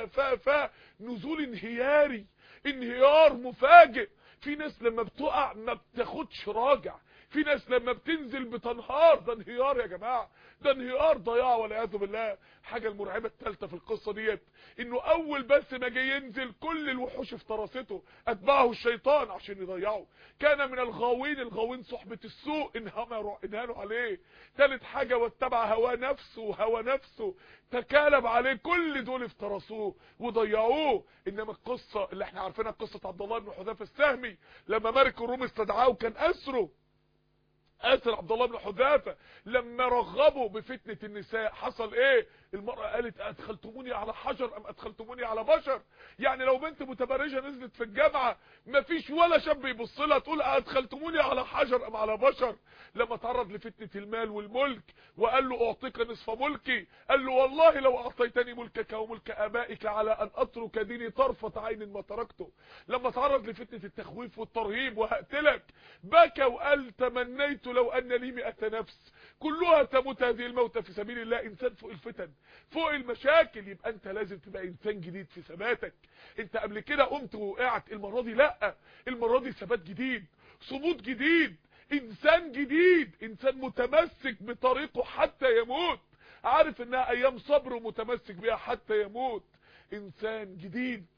نزول انهياري، انهيار مفاجئ. في ناس لما بتقع ما بتاخدش راجع، في ناس لما بتنزل بتنهار. ده انهيار يا جماعه، ده انهيار ضياع والعياذ بالله. حاجه المرعبه الثالثه في القصه ديت انه اول بس ما جه ينزل كل الوحوش افترسته، اتبعه الشيطان عشان يضيعه. كان من الغاوين، الغاوين صحبه السوء انهانوا عليه. ثالث حاجه واتبع هوى نفسه تكالب عليه. كل دول افترسوه وضيعوه. انما القصه اللي احنا عارفينها قصه عبد الله بن حذافه السهمي لما ملك الروم استدعاه وكان اسره، اسر عبد الله بن حذافه لما رغبوا بفتنه النساء حصل ايه؟ المراه قالت ادخلتموني على حجر ام ادخلتموني على بشر؟ يعني لو بنت متبرجه نزلت في الجامعه مفيش ولا شاب يبص لها تقول ادخلتموني على حجر ام على بشر. لما تعرض لفتنه المال والملك وقال له اعطيك نصف ملكي، قال له والله لو اعطيتني ملكك وملك ابائك على ان اترك ديني طرفه عين ما تركته. لما تعرض لفتنه التخويف والترهيب وهقتلك بكى وقال تمنيت لو ان لي 100 نفس كلها تموت هذه الموتى في سبيل الله. انسان فوق الفتن فوق المشاكل. يبقى انت لازم تبقى انسان جديد في ثباتك. انت قبل كده قمت ووقعت، المره دي لا، المره دي ثبات جديد، صمود جديد، انسان جديد، انسان متمسك بطريقه حتى يموت، عارف انها ايام صبر ومتمسك بها حتى يموت. انسان جديد،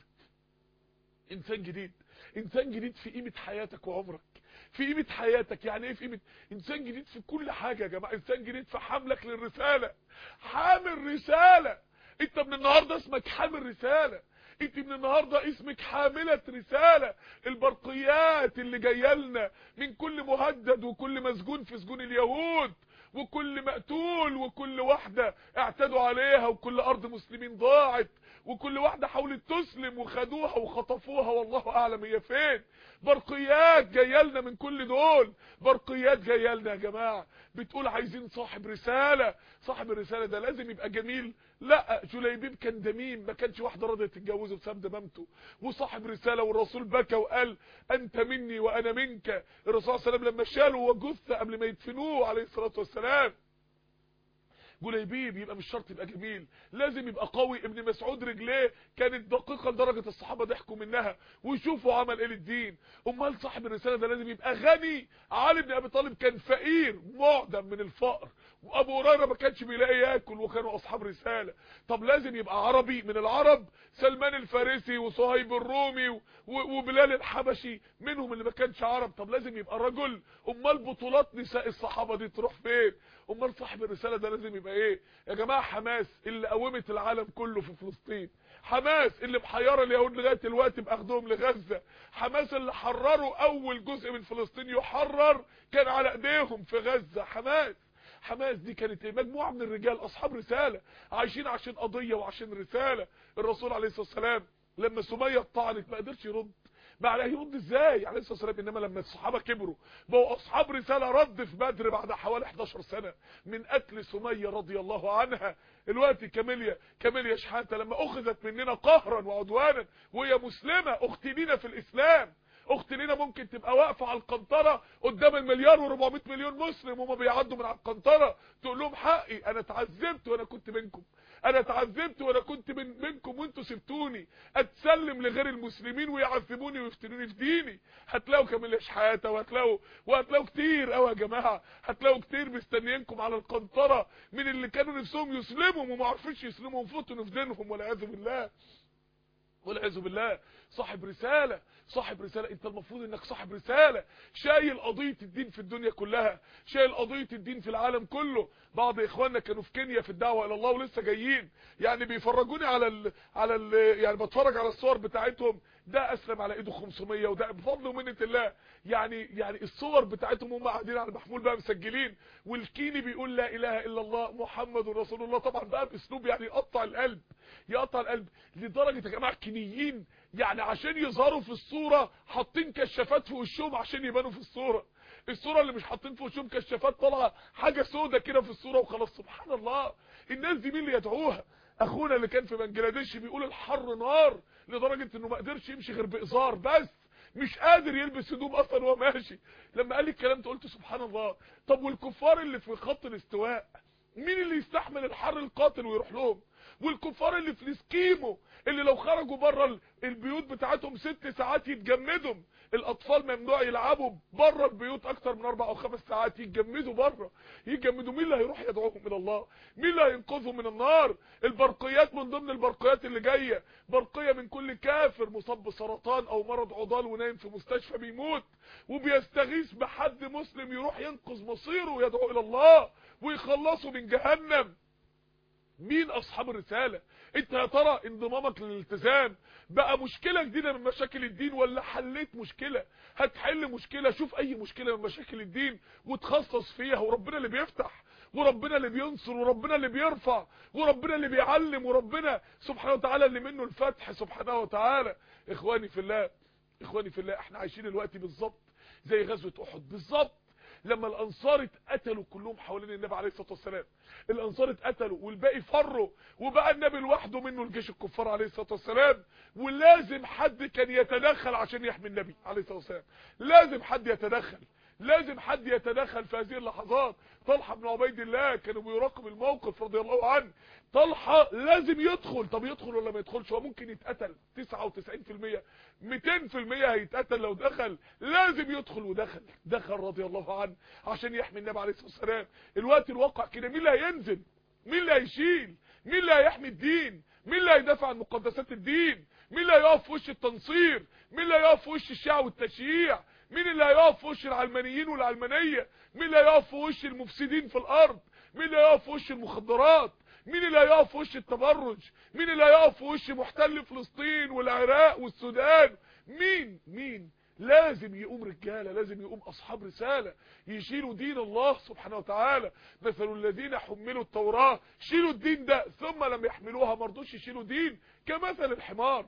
انسان جديد، انسان جديد في قيمه حياتك وعمرك، في قيمه حياتك. يعني ايه في قيمه؟ انسان جديد في كل حاجه يا جماعه. انسان جديد في حملك للرساله، حامل رساله. انت من النهارده اسمك حامل رساله، انت من النهارده اسمك حامله رساله. البرقيات اللي جايه لنا من كل مهدد وكل مسجون في سجون اليهود وكل مقتول وكل واحده اعتدوا عليها وكل ارض مسلمين ضاعت وكل واحده حاولت تسلم وخدوها وخطفوها والله اعلم هي فين. برقيات جايه لنا من كل دول، برقيات جايه لنا يا جماعه بتقول عايزين صاحب رساله. صاحب الرساله ده لازم يبقى جميل؟ لا، جليبيب كان دميم، ما كانش واحده راضيه تتجوزه بسبب دمامته، وصاحب رساله. والرسول بكى وقال انت مني وانا منك. الرسول صلى الله عليه وسلم لما شالوا وجثه قبل ما يدفنوه عليه الصلاه والسلام. جليبيب يبقى مش شرط يبقى جميل، لازم يبقى قوي. ابن مسعود رجليه كانت دقيقه لدرجه الصحابه ضحكوا منها ويشوفوا عمل ايه للدين. امال صاحب الرساله ده لازم يبقى غني. علي بن ابي طالب كان فقير معدم من الفقر، وابو هريره ما كانش بيلاقي ياكل وكانوا اصحاب رساله. طب لازم يبقى عربي من العرب، سلمان الفارسي وصهيب الرومي وبلال الحبشي منهم اللي ما كانش عرب. طب لازم يبقى رجل. امال بطولات نساء الصحابه دي تروح فين؟ امال صاحب الرساله ده لازم يبقى ايه يا جماعه؟ حماس اللي قومت العالم كله في فلسطين، حماس اللي محيره اليهود لغايه دلوقتي باخدهم لغزه، حماس اللي حرروا اول جزء من فلسطين يحرر كان على ايديهم في غزه. حماس دي كانت مجموعه من الرجال اصحاب رساله عايشين عشان قضيه وعشان رساله. الرسول عليه الصلاه والسلام لما سميه اتطعنت ما قدرش يرد. بعد يرد ازاي عليه الصلاه والسلام؟ انما لما الصحابه كبروا بقوا اصحاب رساله رد في بدر بعد حوالي 11 سنه من قتل سميه رضي الله عنها. دلوقتي كاميليا شحاته لما اخذت مننا قهرا وعدوانا وهي مسلمه، اخت لينا في الاسلام، اخت لينا ممكن تبقى واقفه على القنطره قدام المليار و400 مليون مسلم وما بيعدوا من على القنطره تقول لهم حقي، انا اتعذبت وانا كنت منكم، انا اتعذبت وانا كنت منكم وانتوا سبتوني اتسلم لغير المسلمين ويعذبوني ويفتنوني في ديني. هتلاقوا كاميليا شحاته وهتلاقوا كتير قوي يا جماعه، هتلاقوا كتير مستنيينكم على القنطره من اللي كانوا نفسهم يسلموا وما عرفوش يسلموا وفوتوا في دينهم والعياذ بالله. والعياذ بالله. صاحب رسالة، صاحب رسالة. انت المفروض انك صاحب رسالة، شايل قضية الدين في الدنيا كلها، شايل قضية الدين في العالم كله. بعض اخواننا كانوا في كينيا في الدعوة الى الله ولسه جايين، يعني بيفرجوني على يعني بتفرج على الصور بتاعتهم. ده اسلم على ايده 500، وده بفضل ومنة الله. يعني الصور بتاعتهم هم قاعدين على محمول بقى مسجلين، والكيني بيقول لا اله الا الله محمد رسول الله، طبعا بقى باسلوب يعني يقطع القلب، يقطع القلب. لدرجة يا جماعة الكينيين يعني عشان يظهروا في الصورة حاطين كشافات في وشهم عشان يبانوا في الصورة. الصورة اللي مش حاطين في وشهم كشافات طالعه حاجة سودة كده في الصورة وخلاص. سبحان الله. الناس دي مين اللي يدعوها؟ اخونا اللي كان في بنجلاديش بيقول الحر نار، لدرجة انه ما قدرش يمشي غير بإزار بس، مش قادر يلبس هدوم اصلا وهو ماشي. لما قال لي الكلام ده قلت سبحان الله. طب والكفار اللي في خط الاستواء مين اللي يستحمل الحر القاتل ويروح لهم؟ والكفار اللي في الاسكيمو اللي لو خرجوا بره البيوت بتاعتهم 6 ساعات يتجمدوا، الاطفال ممنوع يلعبوا بره البيوت اكتر من 4 أو 5 ساعات، يتجمدوا بره، يتجمدوا. مين اللي هيروح يدعوهم الى الله؟ مين اللي هينقذهم من النار؟ البرقيات من ضمن البرقيات اللي جايه، برقيه من كل كافر مصاب بسرطان او مرض عضال ونايم في مستشفى بيموت، وبيستغيث بحد مسلم يروح ينقذ مصيره ويدعو الى الله ويخلصه من جهنم. مين اصحاب الرسالة؟ انت يا ترى انضمامك للالتزام بقى مشكلة جديدة من مشاكل الدين، ولا حليت مشكلة؟ هتحل مشكلة، شوف اي مشكلة من مشاكل الدين وتخصص فيها، وربنا اللي بيفتح، وربنا اللي بينصر، وربنا اللي بيرفع، وربنا اللي بيعلم، وربنا سبحانه وتعالى اللي منه الفتح سبحانه وتعالى. اخواني في الله، اخواني في الله، احنا عايشين الوقت بالظبط زي غزوة احد بالظبط، لما الانصار اتقتلوا كلهم حوالين النبي عليه الصلاه والسلام. الانصار اتقتلوا والباقي فروا، وبقى النبي لوحده منه الجيش الكفار عليه الصلاه والسلام، ولازم حد كان يتدخل عشان يحمي النبي عليه الصلاه والسلام. لازم حد يتدخل، لازم حد يتدخل في هذه اللحظات. طلحه بن عبيد الله كانوا بيراقب الموقف رضي الله عنه. طلحه لازم يدخل. طب يدخل ولا ما يدخلش؟ هو ممكن يتقتل 99%، 200% هيتقتل لو دخل. لازم يدخل، ودخل، دخل رضي الله عنه عشان يحمي النبي عليه الصلاه والسلام. الوقت الواقع كده، مين اللي هينزل؟ مين اللي هيشيل؟ مين اللي هيحمي الدين؟ مين اللي هيدافع عن مقدسات الدين؟ مين اللي هيقف في وش التنصير؟ مين اللي هيقف في وش الشيعة والتشييع؟ مين اللي هيقف في وش العلمانيين والعلمانية؟ مين اللي هيقف في وش المفسدين في الارض؟ مين اللي هيقف في وش المخدرات؟ مين اللي هيقف في وش التبرج؟ مين اللي هيقف في وش محتل فلسطين والعراق والسودان؟ مين؟ لازم يقوم رجاله، لازم يقوم اصحاب رساله يشيلوا دين الله سبحانه وتعالى. مثل الذين حملوا التوراة، شيلوا الدين ده ثم لم يحملوها، ما رضوش يشيلوا دين، كمثل الحمار.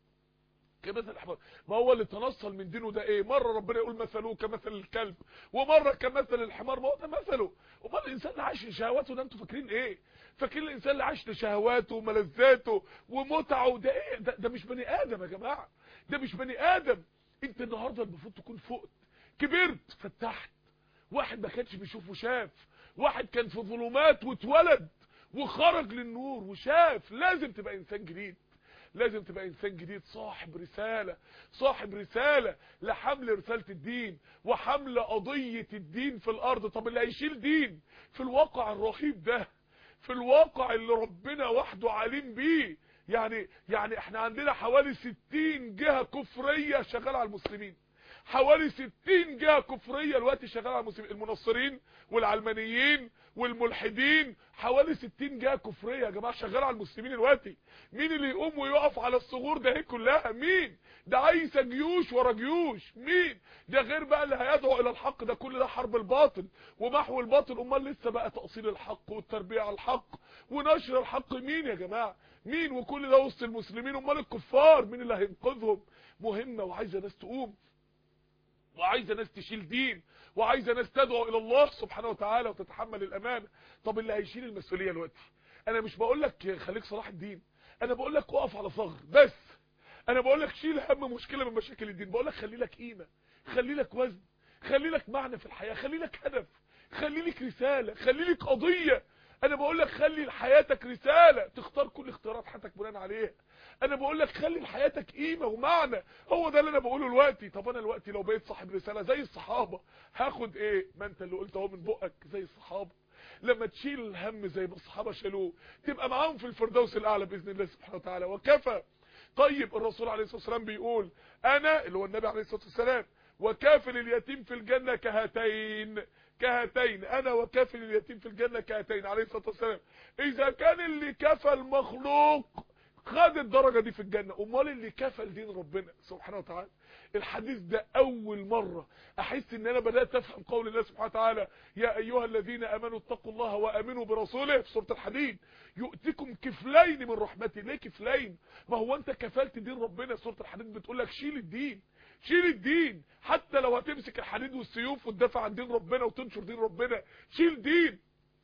كمثل الحمار. ما هو اللي تنصل من دينه ده ايه؟ مره ربنا يقول مثله كمثل الكلب، ومره كمثل الحمار. ما هو ده مثله. امال الانسان اللي عايش لشهواته ده انتوا فاكرين ايه؟ فاكرين الانسان اللي عايش لشهواته وملذاته ومتعه ده ايه؟ ده مش بني ادم يا جماعه، ده مش بني ادم. انت النهارده المفروض تكون فقت، كبرت، فتحت. واحد ما كانش بيشوف وشاف، واحد كان في ظلمات واتولد وخرج للنور وشاف. لازم تبقى انسان جديد، لازم تبقى انسان جديد، صاحب رسالة، صاحب رسالة لحمل رسالة الدين وحمل قضية الدين في الارض. طب اللي هيشيل دين في الواقع الرهيب ده، في الواقع اللي ربنا وحده عليم بيه، يعني احنا عندنا حوالي 60 جهة كفرية شغالة على المسلمين، حوالي 60 جهة كفرية الوقت شغالة على المسلمين، المنصرين والعلمانيين والملحدين، حوالي 60 جهة كفرية يا جماعة شغالة على المسلمين الوقت. مين اللي يقوم ويقف على الثغور ده؟ هي كلها مين؟ ده عايزة جيوش ورا جيوش. مين ده؟ غير بقى اللي هيدعو الى الحق، ده كل ده حرب الباطل ومحو الباطل. امال لسه بقى تأصيل الحق والتربية على الحق ونشر الحق. مين يا جماعة؟ مين؟ وكل ده وسط المسلمين. امال الكفار مين اللي هينقذهم؟ مهمة وعايزة ناس تقوم، وعايزه ناس تشيل دين، وعايزه ناس تدعو الى الله سبحانه وتعالى وتتحمل الامانه. طب اللي هيشيل المسؤوليه دلوقتي، انا مش بقول لك خليك صلاح الدين، انا بقول لك اقف على ثغر بس. انا بقول لك شيل هم مشكله من مشاكل الدين، بقول لك خلي لك قيمه، خلي لك وزن، خلي لك معنى في الحياه، خلي لك هدف، خلي لك رساله، خلي لك قضيه. انا بقول لك خلي لحياتك رساله تختار كل اختيارات حياتك بناء عليها. انا بقول لك خلي لحياتك قيمه ومعنى. هو ده اللي انا بقوله دلوقتي. طب انا دلوقتي لو بقيت صاحب رساله زي الصحابه هاخد ايه؟ ما انت اللي قلت اهو من بقك زي الصحابه. لما تشيل الهم زي ما الصحابه شالوه تبقى معاهم في الفردوس الاعلى باذن الله سبحانه وتعالى. وكفى طيب الرسول عليه الصلاة والسلام بيقول انا اللي هو النبي عليه الصلاة والسلام وكافل اليتيم في الجنة كهاتين انا وكافل اليتيم في الجنة كهاتين عليه الصلاة والسلام. اذا كان اللي كفل مخلوق خد الدرجة دي في الجنة، امال اللي كفل دين ربنا سبحانه وتعالى. الحديث ده اول مرة احس ان انا بدأت افهم قول الله سبحانه وتعالى يا ايها الذين امنوا اتقوا الله وامنوا برسوله في سورة الحديد يؤتكم كفلين من رحمته. ليه كفلين؟ ما هو انت كفلت دين ربنا. سورة الحديد بتقول لك شيل الدين، شيل الدين، حتى لو هتمسك الحديد والسيوف وتدافع عن دين ربنا وتنشر دين ربنا، شيل دين.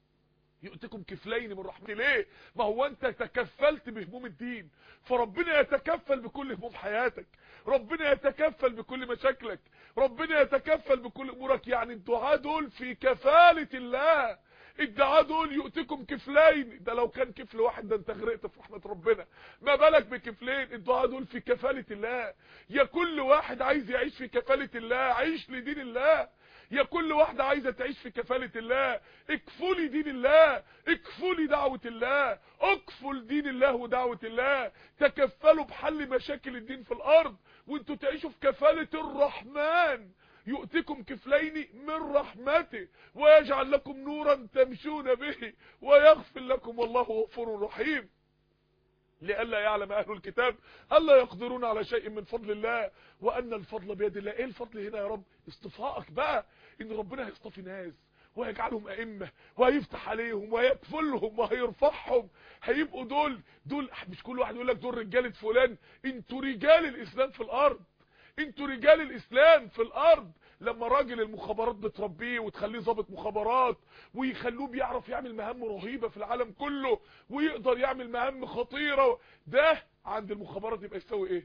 يؤتكم كفلين من رحمته. ليه؟ ما هو انت تكفلت بهموم الدين، فربنا يتكفل بكل هموم حياتك، ربنا يتكفل بكل مشاكلك، ربنا يتكفل بكل امورك. يعني الدعاء دول في كفالة الله، الدعاء دول يؤتكم كفلين. ده لو كان كفل واحد ده انت غرقت في رحمة ربنا، ما بالك بكفلين؟ الدعاء دول في كفالة الله. يا كل واحد عايز يعيش في كفالة الله عيش لدين الله، يا كل واحدة عايزة تعيش في كفالة الله اكفلي دين الله، اكفلي دعوة الله، اكفل دين الله ودعوة الله. تكفلوا بحل مشاكل الدين في الارض وانتوا تعيشوا في كفالة الرحمن. يؤتكم كفلين من رحمته ويجعل لكم نورا تمشون به ويغفر لكم والله غفور رحيم. لئلا يعلم اهل الكتاب الا يقدرون على شيء من فضل الله وان الفضل بيد الله. ايه الفضل هنا يا رب؟ اصطفائك بقى، ان ربنا هيصطفي ناس وهيجعلهم ائمه وهيفتح عليهم وهيكفلهم وهيرفعهم. هيبقوا دول مش كل واحد يقول لك دول رجاله فلان، انتوا رجال الاسلام في الارض، انتوا رجال الاسلام في الارض. لما راجل المخابرات بتربيه وتخليه ضابط مخابرات ويخلوه بيعرف يعمل مهام رهيبة في العالم كله ويقدر يعمل مهام خطيرة، ده عند المخابرات يبقى يساوي ايه؟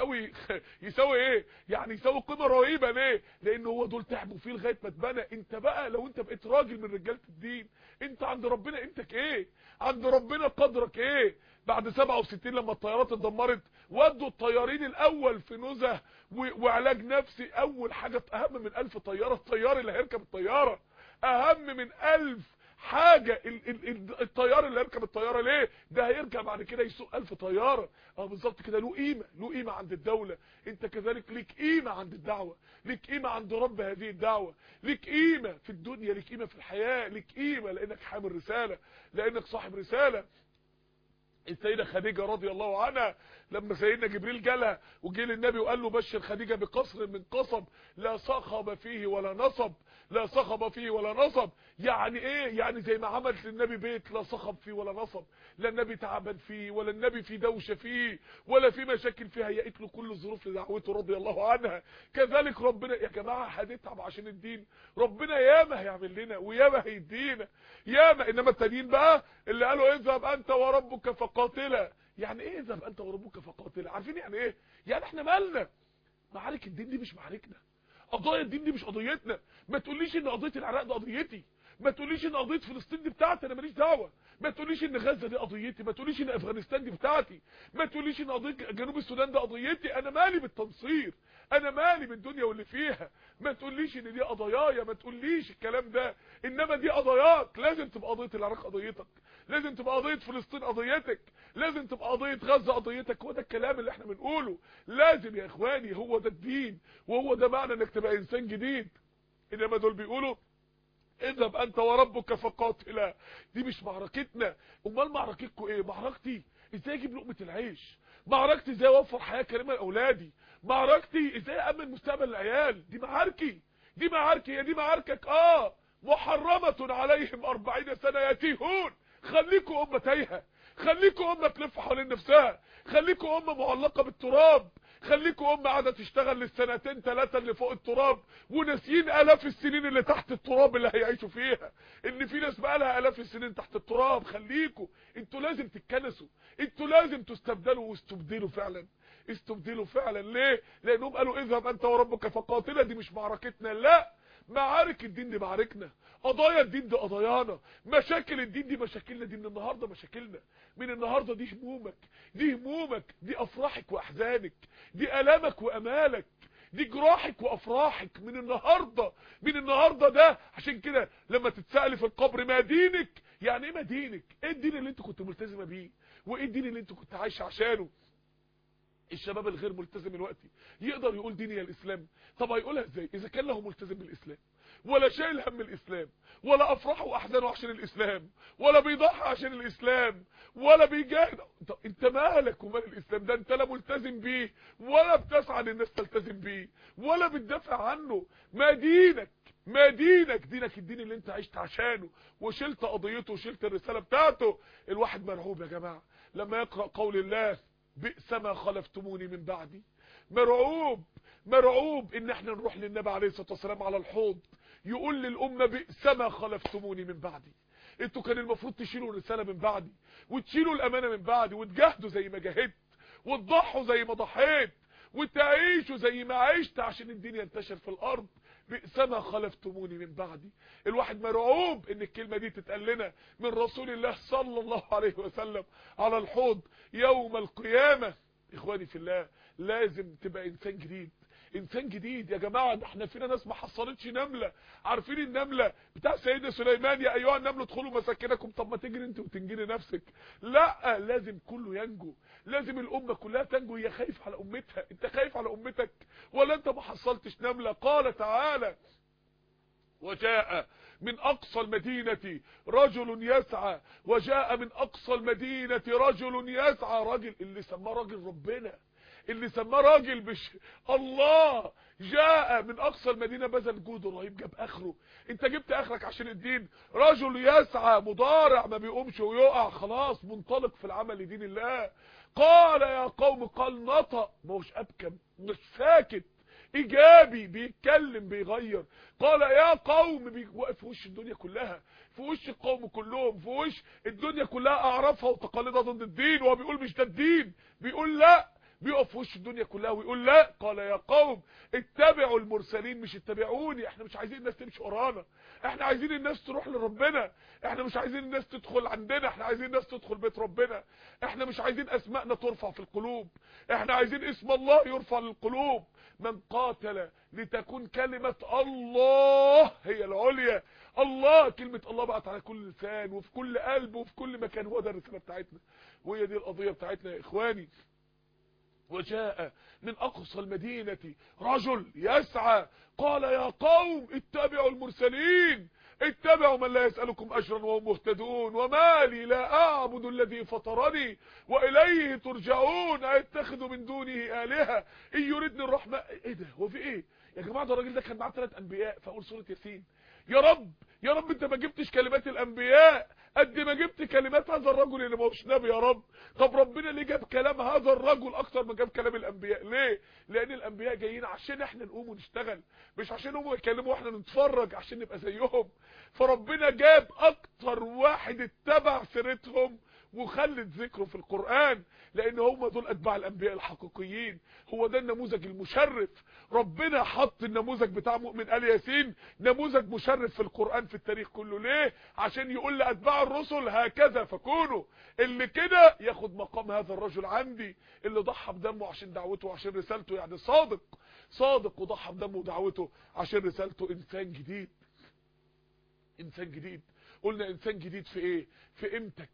يساوي ايه؟ يعني يساوي قيمة رهيبة. ليه؟ لان هو دول تعبوا فيه لغاية ما اتبنى. انت بقى لو انت بقيت راجل من رجالة الدين، انت عند ربنا قيمتك ايه؟ عند ربنا قدرك ايه؟ بعد 67 لما الطيارات اتدمرت ودوا الطيارين الاول في نزهة وعلاج نفسي. اول حاجة اهم من 1000 طيارة، الطيار اللي هيركب الطيارة اهم من 1000 حاجة. الطيار اللي هيركب الطيارة ليه؟ ده هيركب بعد كده يسوق 1000 طيارة. بالظبط كده، له قيمة عند الدولة. انت كذلك ليك قيمة عند الدعوة، ليك قيمة عند رب هذه الدعوة، ليك قيمة في الدنيا، ليك قيمة في الحياة، ليك قيمة لانك حامل رسالة، لانك صاحب رسالة. السيدة خديجة رضي الله عنها لما سيدنا جبريل جالها وجه للنبي وقال له بشر خديجة بقصر من قصب لا صخب فيه ولا نصب، لا صخب فيه ولا نصب. يعني ايه؟ يعني زي ما عملت للنبي بيت لا صخب فيه ولا نصب، لا النبي تعبان فيه ولا النبي في دوشة فيه ولا في مشاكل فيها، هيئت له كل الظروف لدعوته رضي الله عنها. كذلك ربنا يا جماعة هنتعب عشان الدين، ربنا ياما هيعمل لنا وياما هيدينا ياما. انما التانيين بقى اللي قالوا اذهب انت وربك فقاتلا. يعني ايه اذهب انت وربك فقاتلا؟ عارفين يعني ايه؟ يعني احنا مالنا؟ معارك الدين دي مش معاركنا، قضايا الدين دي مش قضيتنا. ما تقوليش ان قضيه العراق دي قضيتي، ما تقوليش ان قضيه فلسطين دي بتاعتي، انا ماليش دعوه. ما تقوليش ان غزه دي قضيتي، ما تقوليش ان افغانستان دي بتاعتي، ما تقوليش ان قضيه جنوب السودان دي قضيتي. انا مالي بالتنصير، انا مالي بالدنيا واللي فيها. ما تقوليش ان دي قضايايا، ما تقوليش الكلام ده. انما دي قضاياك، لازم تبقى قضيه العراق قضيتك، لازم تبقى قضيه فلسطين قضيتك، لازم تبقى قضيه غزه قضيتك. هو ده الكلام اللي احنا بنقوله. لازم يا اخواني، هو ده الدين وهو ده معنى انك تبقى انسان جديد. انما دول بيقولوا اذهب انت وربك فقاتلا. دي مش معركتنا. امال معركتكم ايه؟ معركتي ازاي اجيب لقمه العيش، معركتي ازاي اوفر حياه كريمه لاولادي، معركتي ازاي امن مستقبل العيال. دي معاركي، دي معاركي، هي دي معاركك. محرمه عليهم 40 سنه يتيهون. خليكوا امه تايهه، خليكوا امه تلف حوالين نفسها، خليكوا امه معلقه بالتراب، خليكوا امه قاعده تشتغل للسنتين 3 اللي فوق التراب وناسيين الاف السنين اللي تحت التراب اللي هيعيشوا فيها. ان في ناس بقى لها الاف السنين تحت التراب. خليكوا انتوا لازم تتكنسوا، انتوا لازم تستبدلوا واستبدلوا فعلا، استبدلوا فعلا. ليه؟ لانهم قالوا اذهب انت وربك فقاتلا. دي مش معركتنا، لا، معارك الدين دي معاركنا، قضايا الدين دي قضايانا، مشاكل الدين دي مشاكلنا. دي من النهارده مشاكلنا، من النهارده دي همومك، دي همومك، دي افراحك واحزانك، دي الامك وامالك، دي جراحك وافراحك. من النهارده، من النهارده ده. عشان كده لما تتسأل في القبر ما دينك، يعني ايه ما دينك؟ ايه الدين اللي انت كنت ملتزمه بيه؟ وايه الدين اللي انت كنت عايشه عشانه؟ الشباب الغير ملتزم دلوقتي يقدر يقول ديني الاسلام؟ طب هيقولها ازاي اذا كان له ملتزم بالاسلام ولا شايل هم الاسلام ولا افراحه واحزانه عشان الاسلام ولا بيضحي عشان الاسلام ولا بيجاهد؟ طب انت مالك ومال الاسلام ده؟ انت لا ملتزم بيه ولا بتسعى ان الناس تلتزم بيه ولا بتدافع عنه. ما دينك دينك الدين اللي انت عشت عشانه وشلت قضيته وشلت الرسالة بتاعته. الواحد مرعوب يا جماعة لما يقرأ قول الله بئس ما خلفتموني من بعدي. مرعوب ان احنا نروح للنبي عليه الصلاة والسلام على الحوض يقول للأمة بئس ما خلفتموني من بعدي. انتوا كان المفروض تشيلوا الرسالة من بعدي وتشيلوا الامانة من بعدي وتجاهدوا زي ما جاهدت وتضحوا زي ما ضحيت وتعيشوا زي ما عشت عشان الدين ينتشر في الارض. بئس ما خلفتموني من بعدي. الواحد مرعوب ان الكلمة دي تتقال لنا من رسول الله صلى الله عليه وسلم على الحوض يوم القيامة. اخواني في الله لازم تبقى انسان جديد يا جماعة. ده احنا فينا ناس ما حصلتش نملة. عارفين النملة بتاع سيدنا سليمان يا ايها النمل ادخلوا مساكنكم؟ طب ما تجري انت وتنجري نفسك. لا، لازم كله ينجو، لازم الامة كلها تنجو. هي خايف على امتها، انت خايف على امتك ولا انت ما حصلتش نملة؟ قال تعالى وجاء من اقصى المدينة رجل يسعى. وجاء من اقصى المدينة رجل يسعى. راجل اللي سماه راجل ربنا، اللي سماه راجل الله. جاء من اقصى المدينة بذل جهد رهيب جاب اخره. انت جبت اخرك عشان الدين. رجل يسعى مضارع ما بيقومش ويقع، خلاص منطلق في العمل لدين الله. قال يا قوم، قال نطق مش ابكم مش ساكت، ايجابي بيتكلم بيغير. قال يا قوم، واقف في وش الدنيا كلها، في وش القوم كلهم، في وش الدنيا كلها اعرفها وتقاليدها ضد الدين وهو بيقول مش ده الدين، بيقول لا، بيقف في وش الدنيا كلها ويقول لا. قال يا قوم اتبعوا المرسلين مش اتبعوني. احنا مش عايزين الناس تمشي ورانا، احنا عايزين الناس تروح لربنا، احنا مش عايزين الناس تدخل عندنا، احنا عايزين الناس تدخل بيت ربنا، احنا مش عايزين اسماءنا ترفع في القلوب، احنا عايزين اسم الله يرفع للقلوب. من قاتل لتكون كلمة الله هي العليا. الله، كلمة الله بقت على كل لسان وفي كل قلب وفي كل مكان. هو ده الرسالة بتاعتنا وهي دي القضية بتاعتنا يا اخواني. وجاء من اقصى المدينة رجل يسعى. قال يا قوم اتبعوا المرسلين، اتبعوا من لا يسألكم اجرا وهم مهتدون، وما لي لا اعبد الذي فطرني واليه ترجعون، اتخذ من دونه الهة ان يردني الرحمن. ايه ده؟ هو في ايه يا جماعة؟ ده الراجل ده كان معاه 3 انبياء في اول سورة ياسين. يا رب انت ما جبتش كلمات الانبياء قد ما جبت كلمات هذا الرجل اللي ما هوش نبي يا رب. طب ربنا ليه جاب كلام هذا الرجل اكتر ما جاب كلام الانبياء؟ ليه؟ لان الانبياء جايين عشان احنا نقوم ونشتغل، مش عشان هم يتكلموا واحنا نتفرج عشان نبقى زيهم. فربنا جاب اكتر واحد اتبع سيرتهم وخلت ذكره في القرآن، لان هم دول اتباع الانبياء الحقيقيين. هو ده النموذج المشرف. ربنا حط النموذج بتاع مؤمن آل ياسين نموذج مشرف في القرآن في التاريخ كله. ليه؟ عشان يقول لأتباع الرسل هكذا فكونوا. اللي كده ياخد مقام هذا الرجل عندي اللي ضحى بدمه عشان دعوته وعشان رسالته، يعني صادق وضحى بدمه ودعوته عشان رسالته. انسان جديد. قلنا انسان جديد في ايه؟ في قيمتك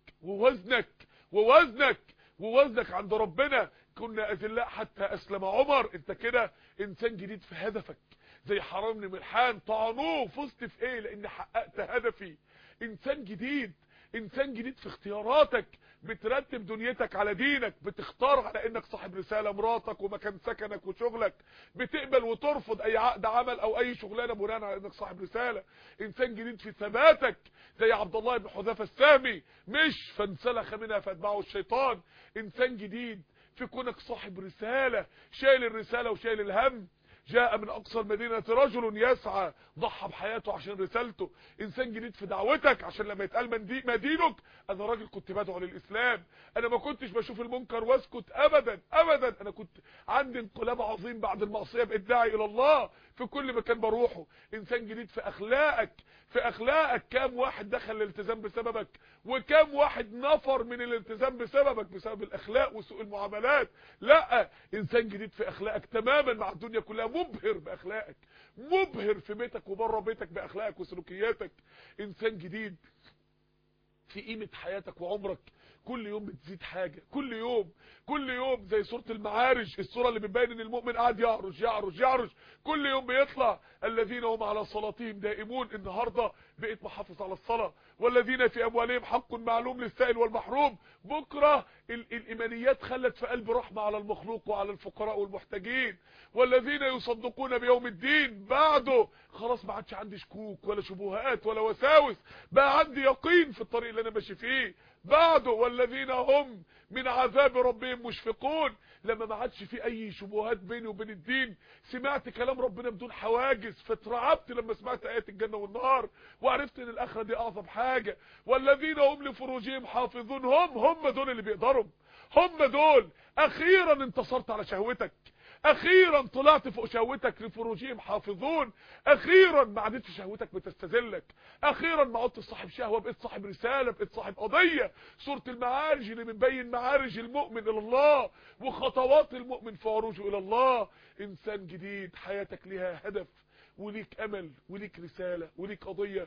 ووزنك عند ربنا. كنا اذلاء حتى اسلم عمر. انت كده انسان جديد في هدفك. زي حرام بن ملحان طعنوه، فزت في ايه؟ لان حققت هدفي. انسان جديد في اختياراتك، بترتب دنيتك على دينك، بتختار على انك صاحب رسالة، مراتك ومكان سكنك وشغلك، بتقبل وترفض اي عقد عمل او اي شغلانة بناء على انك صاحب رسالة. انسان جديد في ثباتك زي عبد الله بن حذافة السامي، مش فانسلخ منها فاتبعه الشيطان. انسان جديد في كونك صاحب رسالة، شايل الرسالة وشايل الهم. جاء من اقصى المدينة رجل يسعى، ضحى بحياته عشان رسالته. انسان جديد في دعوتك، عشان لما يتقال ما دينك، انا راجل كنت بدعو للاسلام، انا ما كنتش بشوف المنكر واسكت ابدا، انا كنت عندي انقلاب عظيم بعد المعصية بقيت داعي الى الله في كل مكان بروحه. انسان جديد في اخلاقك. كام واحد دخل الالتزام بسببك وكام واحد نفر من الالتزام بسببك بسبب الاخلاق وسوء المعاملات. لا، انسان جديد في اخلاقك تماما مع الدنيا كلها، مبهر باخلاقك، مبهر في بيتك وبره بيتك باخلاقك وسلوكياتك. انسان جديد في قيمة حياتك وعمرك. كل يوم بتزيد حاجة، كل يوم زي سورة المعارج، السورة اللي بتبين ان المؤمن قاعد يعرج كل يوم بيطلع. الذين هم على صلاتهم دائمون، النهاردة بقيت محافظ على الصلاة. والذين في اموالهم حق معلوم للسائل والمحروم. بكرة الايمانيات خلت في قلب رحمة على المخلوق وعلى الفقراء والمحتاجين. والذين يصدقون بيوم الدين، بعده خلاص ما عادش عندي شكوك ولا شبهات ولا وساوس، بقى عندي يقين في الطريق اللي انا ماشي فيه بعده. والذين هم من عذاب ربهم مشفقون، لما ما عادش في اي شبهات بيني وبين الدين، سمعت كلام ربنا بدون حواجز، فاترعبت لما سمعت ايات الجنة والنار وعرفت ان الاخرة دي اعظم حاجة. والذين هم لفروجهم حافظون، هم دول اللي بيقدروا، هم دول. اخيرا انتصرت على شهوتك، اخيرا طلعت فوق شهوتك. لفروجهم حافظون، اخيرا ما عادتش شهوتك بتستذلك، اخيرا ما عدت صاحب شهوه، بقيت صاحب رساله، بقيت صاحب قضيه. سوره المعارج اللي بتبين معارج المؤمن الى الله وخطوات المؤمن في عروجه الى الله. انسان جديد، حياتك ليها هدف وليك امل وليك رساله وليك قضيه.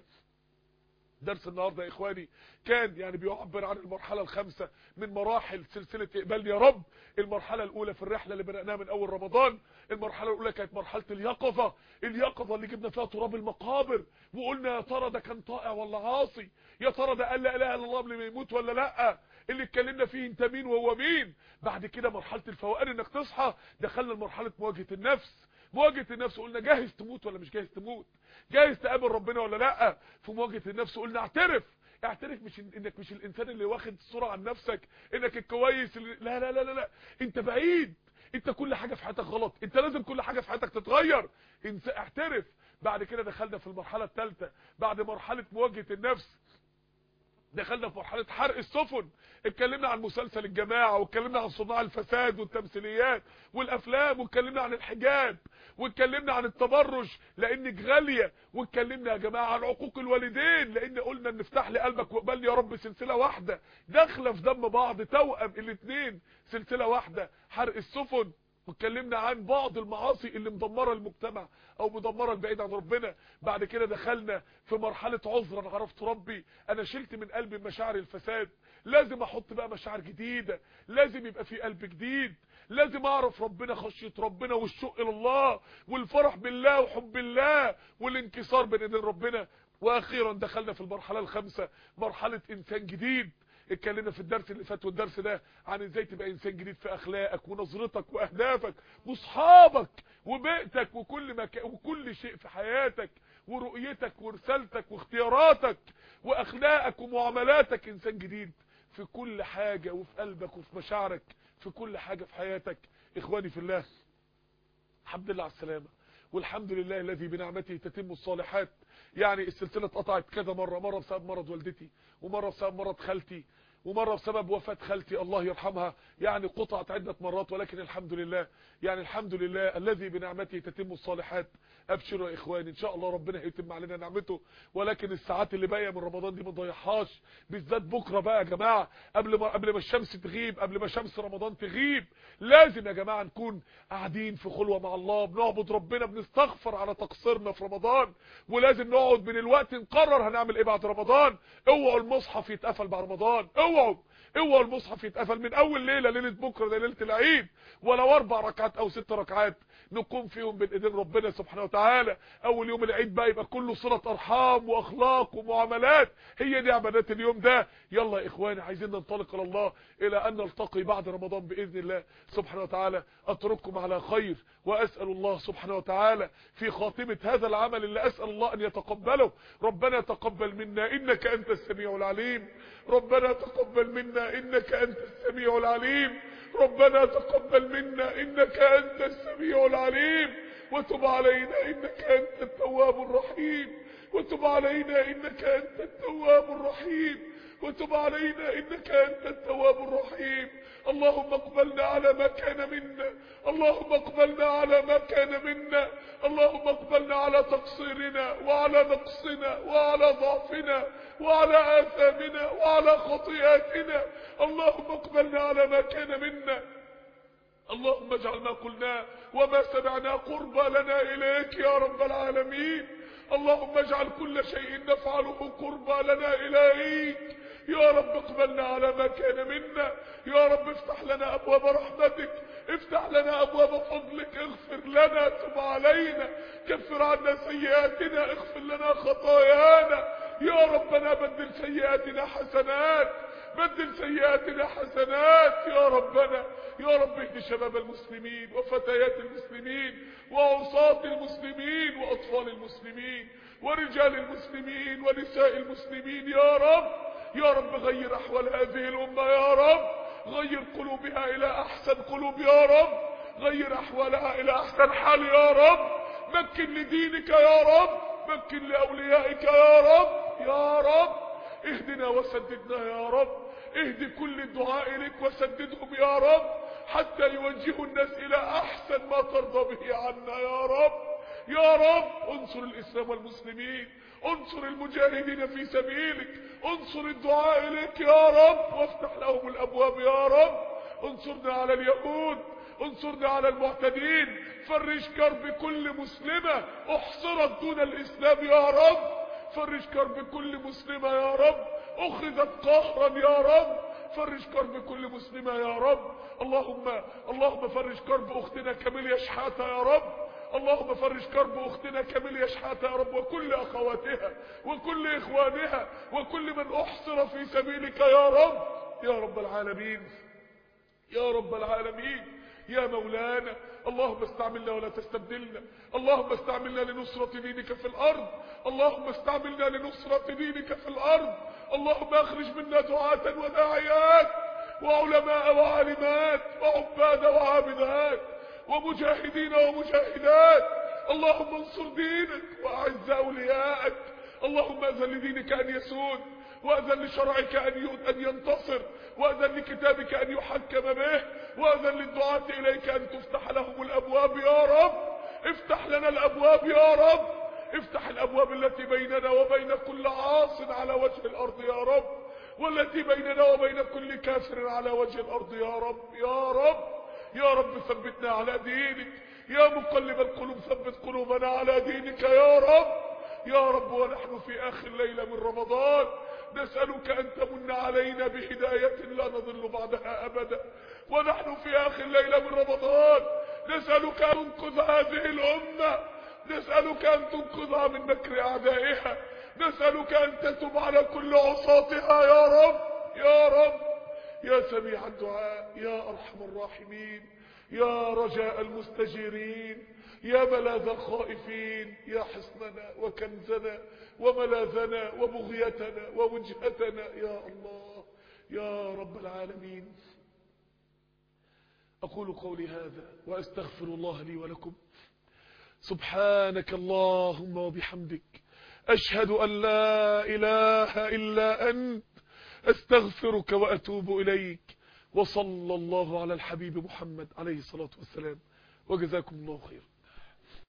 درس النهارده يا اخواني كان يعني بيعبر عن المرحله الخامسه من مراحل سلسله اقبال يا رب. المرحله الاولى في الرحله اللي بدأناها من اول رمضان، المرحله الاولى كانت مرحله اليقظه اللي جبنا فيها تراب المقابر وقلنا يا ترى ده كان طائع ولا عاصي، يا ترى ده قال لا اله الا الله قبل ما يموت ولا لا، اللي اتكلمنا فيه انت مين وهو مين. بعد كده مرحله الفوقان انك تصحى، دخلنا لمرحله مواجهه النفس. قلنا جاهز تموت ولا مش جاهز تموت، جاهز تقابل ربنا ولا لا. في مواجهه النفس قلنا اعترف مش انك مش الانسان اللي واخد صورة عن نفسك انك الكويس اللي لا انت بعيد، انت كل حاجة في حياتك غلط، انت لازم كل حاجة في حياتك تتغير، انت اعترف. بعد كده دخلنا في المرحلة الثالثة بعد مرحلة مواجهة النفس، دخلنا في مرحلة حرق السفن. اتكلمنا عن مسلسل الجماعة، واتكلمنا عن صناع الفساد والتمثيليات والافلام، واتكلمنا عن الحجاب، واتكلمنا عن التبرج لانك غالية، واتكلمنا يا جماعة عن عقوق الوالدين، لان قلنا ان افتح لي قلبك واقبلني يا رب سلسلة واحدة داخله في دم بعض، توأم الاثنين سلسلة واحدة. حرق السفن، واتكلمنا عن بعض المعاصي اللي مدمره المجتمع او مدمره البعيد عن ربنا. بعد كده دخلنا في مرحله عذرا عرفت ربي، انا شلت من قلبي مشاعر الفساد، لازم احط بقى مشاعر جديده، لازم يبقى في قلب جديد، لازم اعرف ربنا، خشيه ربنا والشوق الى الله والفرح بالله وحب الله والانكسار بين ايدين ربنا. واخيرا دخلنا في المرحله الخامسه، مرحله انسان جديد. اتكلمنا في الدرس اللي فات والدرس ده عن ازاي تبقى انسان جديد في اخلاقك ونظرتك واهدافك واصحابك وبيئتك وكل شيء في حياتك ورؤيتك ورسالتك واختياراتك واخلاقك ومعاملاتك. انسان جديد في كل حاجة وفي قلبك وفي مشاعرك، في كل حاجة في حياتك. اخواني في الله، الحمد لله على السلامة، والحمد لله الذي بنعمته تتم الصالحات. يعني السلسلة اتقطعت كذا مرة بسبب مرض والدتي، ومرة بسبب مرض خالتي، ومرة بسبب وفاة خالتي الله يرحمها، يعني قطعت عدة مرات، ولكن الحمد لله، يعني الحمد لله الذي بنعمته تتم الصالحات. ابشروا يا اخواني، ان شاء الله ربنا هيتم علينا نعمته، ولكن الساعات اللي باقيه من رمضان دي ما نضيعهاش، بالذات بكره بقى يا جماعه، قبل ما الشمس تغيب، قبل ما شمس رمضان تغيب، لازم يا جماعه نكون قاعدين في خلوه مع الله، بنعبد ربنا، بنستغفر على تقصيرنا في رمضان، ولازم نقعد من الوقت نقرر هنعمل ايه بعد رمضان. اوعوا المصحف يتقفل بعد رمضان، اوعوا المصحف يتقفل من اول ليله بكره ده ليله العيد، ولو 4 ركعات او 6 ركعات نقوم فيهم بين ايدين ربنا سبحانه وتعالى. اول يوم العيد بقى يبقى كله صله ارحام واخلاق ومعاملات، هي دي عبادات اليوم ده. يلا يا اخواني، عايزين ننطلق الى الله، الى ان نلتقي بعد رمضان باذن الله سبحانه وتعالى. اترككم على خير، واسال الله سبحانه وتعالى في خاتمه هذا العمل اللي اسال الله ان يتقبله. ربنا تقبل منا انك انت السميع العليم، ربنا تقبل منا انك انت السميع العليم، ربنا تقبل منا انك انت السميع العليم، وتب علينا انك انت التواب الرحيم، وتب علينا انك انت التواب الرحيم، وتب علينا انك انت التواب الرحيم. اللهم اقبلنا على ما كان منا، اللهم اقبلنا على ما كان منا، اللهم اقبلنا على تقصيرنا وعلى نقصنا وعلى ضعفنا وعلى آثامنا وعلى خطيئاتنا، اللهم اقبلنا على ما كان منا. اللهم اجعل ما قلناه وما سمعناه قربى لنا إليك يا رب العالمين. اللهم اجعل كل شيء نفعله قربى لنا إليك يا رب اقبلنا على ما كان منا. يا رب افتح لنا أبواب رحمتك، افتح لنا أبواب فضلك، اغفر لنا، تب علينا، كفر عنا سيئاتنا، اغفر لنا خطايانا. يا ربنا بدل سيئاتنا حسنات، بدل سيئاتنا حسنات يا ربنا. يا رب اهد شباب المسلمين وفتيات المسلمين وعصاة المسلمين وأطفال المسلمين ورجال المسلمين ونساء المسلمين يا رب. يا رب غير أحوال هذه الأمة يا رب، غير قلوبها إلى أحسن قلوب يا رب، غير أحوالها إلى أحسن حال يا رب. مكن لدينك يا رب، مكن لأوليائك يا رب. يا رب اهدنا وسددنا يا رب، اهد كل الدعاء لك وسددهم يا رب، حتى يوجهوا الناس إلى أحسن ما ترضى به عنا يا رب. يا رب انصر الإسلام والمسلمين، انصر المجاهدين في سبيلك، انصر الدعاء لك يا رب، وافتح لهم الأبواب يا رب. انصرنا على اليهود، انصرنا على المعتدين، فرج كرب كل مسلمة احصرت دون الإسلام يا رب، فرج كرب كل مسلمة يا رب اخذت قهرا يا رب، فرج كرب كل مسلمة يا رب. اللهم فرج كرب اختنا كاميليا شحاتة يا رب، اللهم فرج كرب اختنا كاميليا شحاتة يا رب، وكل اخواتها وكل اخوانها وكل من احصر في سبيلك يا رب. يا رب العالمين، يا رب العالمين، يا مولانا. اللهم استعملنا ولا تستبدلنا، اللهم استعملنا لنصرة دينك في الأرض، اللهم استعملنا لنصرة دينك في الأرض. اللهم اخرج منا دعاة وداعيات وعلماء وعالمات وعباد وعابدات ومجاهدين ومجاهدات. اللهم انصر دينك واعز اولياءك. اللهم اذن لدينك ان يسود، واذن لشرعك ان ينتصر، واذن لكتابك ان يحكم به، واذن للدعاة اليك ان تفتح لهم الابواب يا رب. افتح لنا الابواب يا رب، افتح الابواب التي بيننا وبين كل عاص على وجه الارض يا رب، والتي بيننا وبين كل كافر على وجه الارض يا رب. يا رب يا رب ثبتنا على دينك، يا مقلب القلوب ثبت قلوبنا على دينك يا رب. يا رب ونحن في آخر ليلة من رمضان نسألك أن تمن علينا بهداية لا نضل بعدها أبدا، ونحن في آخر ليلة من رمضان نسألك أن تنقذ هذه الأمة، نسألك أن تنقذها من مكر أعدائها، نسألك أن تتب على كل عصاتها يا رب. يا رب يا سميع الدعاء، يا أرحم الراحمين، يا رجاء المستجيرين، يا ملاذ الخائفين، يا حصننا وكنزنا وملاذنا وبغيتنا ووجهتنا يا الله يا رب العالمين. أقول قولي هذا وأستغفر الله لي ولكم. سبحانك اللهم وبحمدك، أشهد أن لا إله إلا أنت، أستغفرك وأتوب إليك. وصلى الله على الحبيب محمد عليه الصلاة والسلام، وجزاكم الله خير.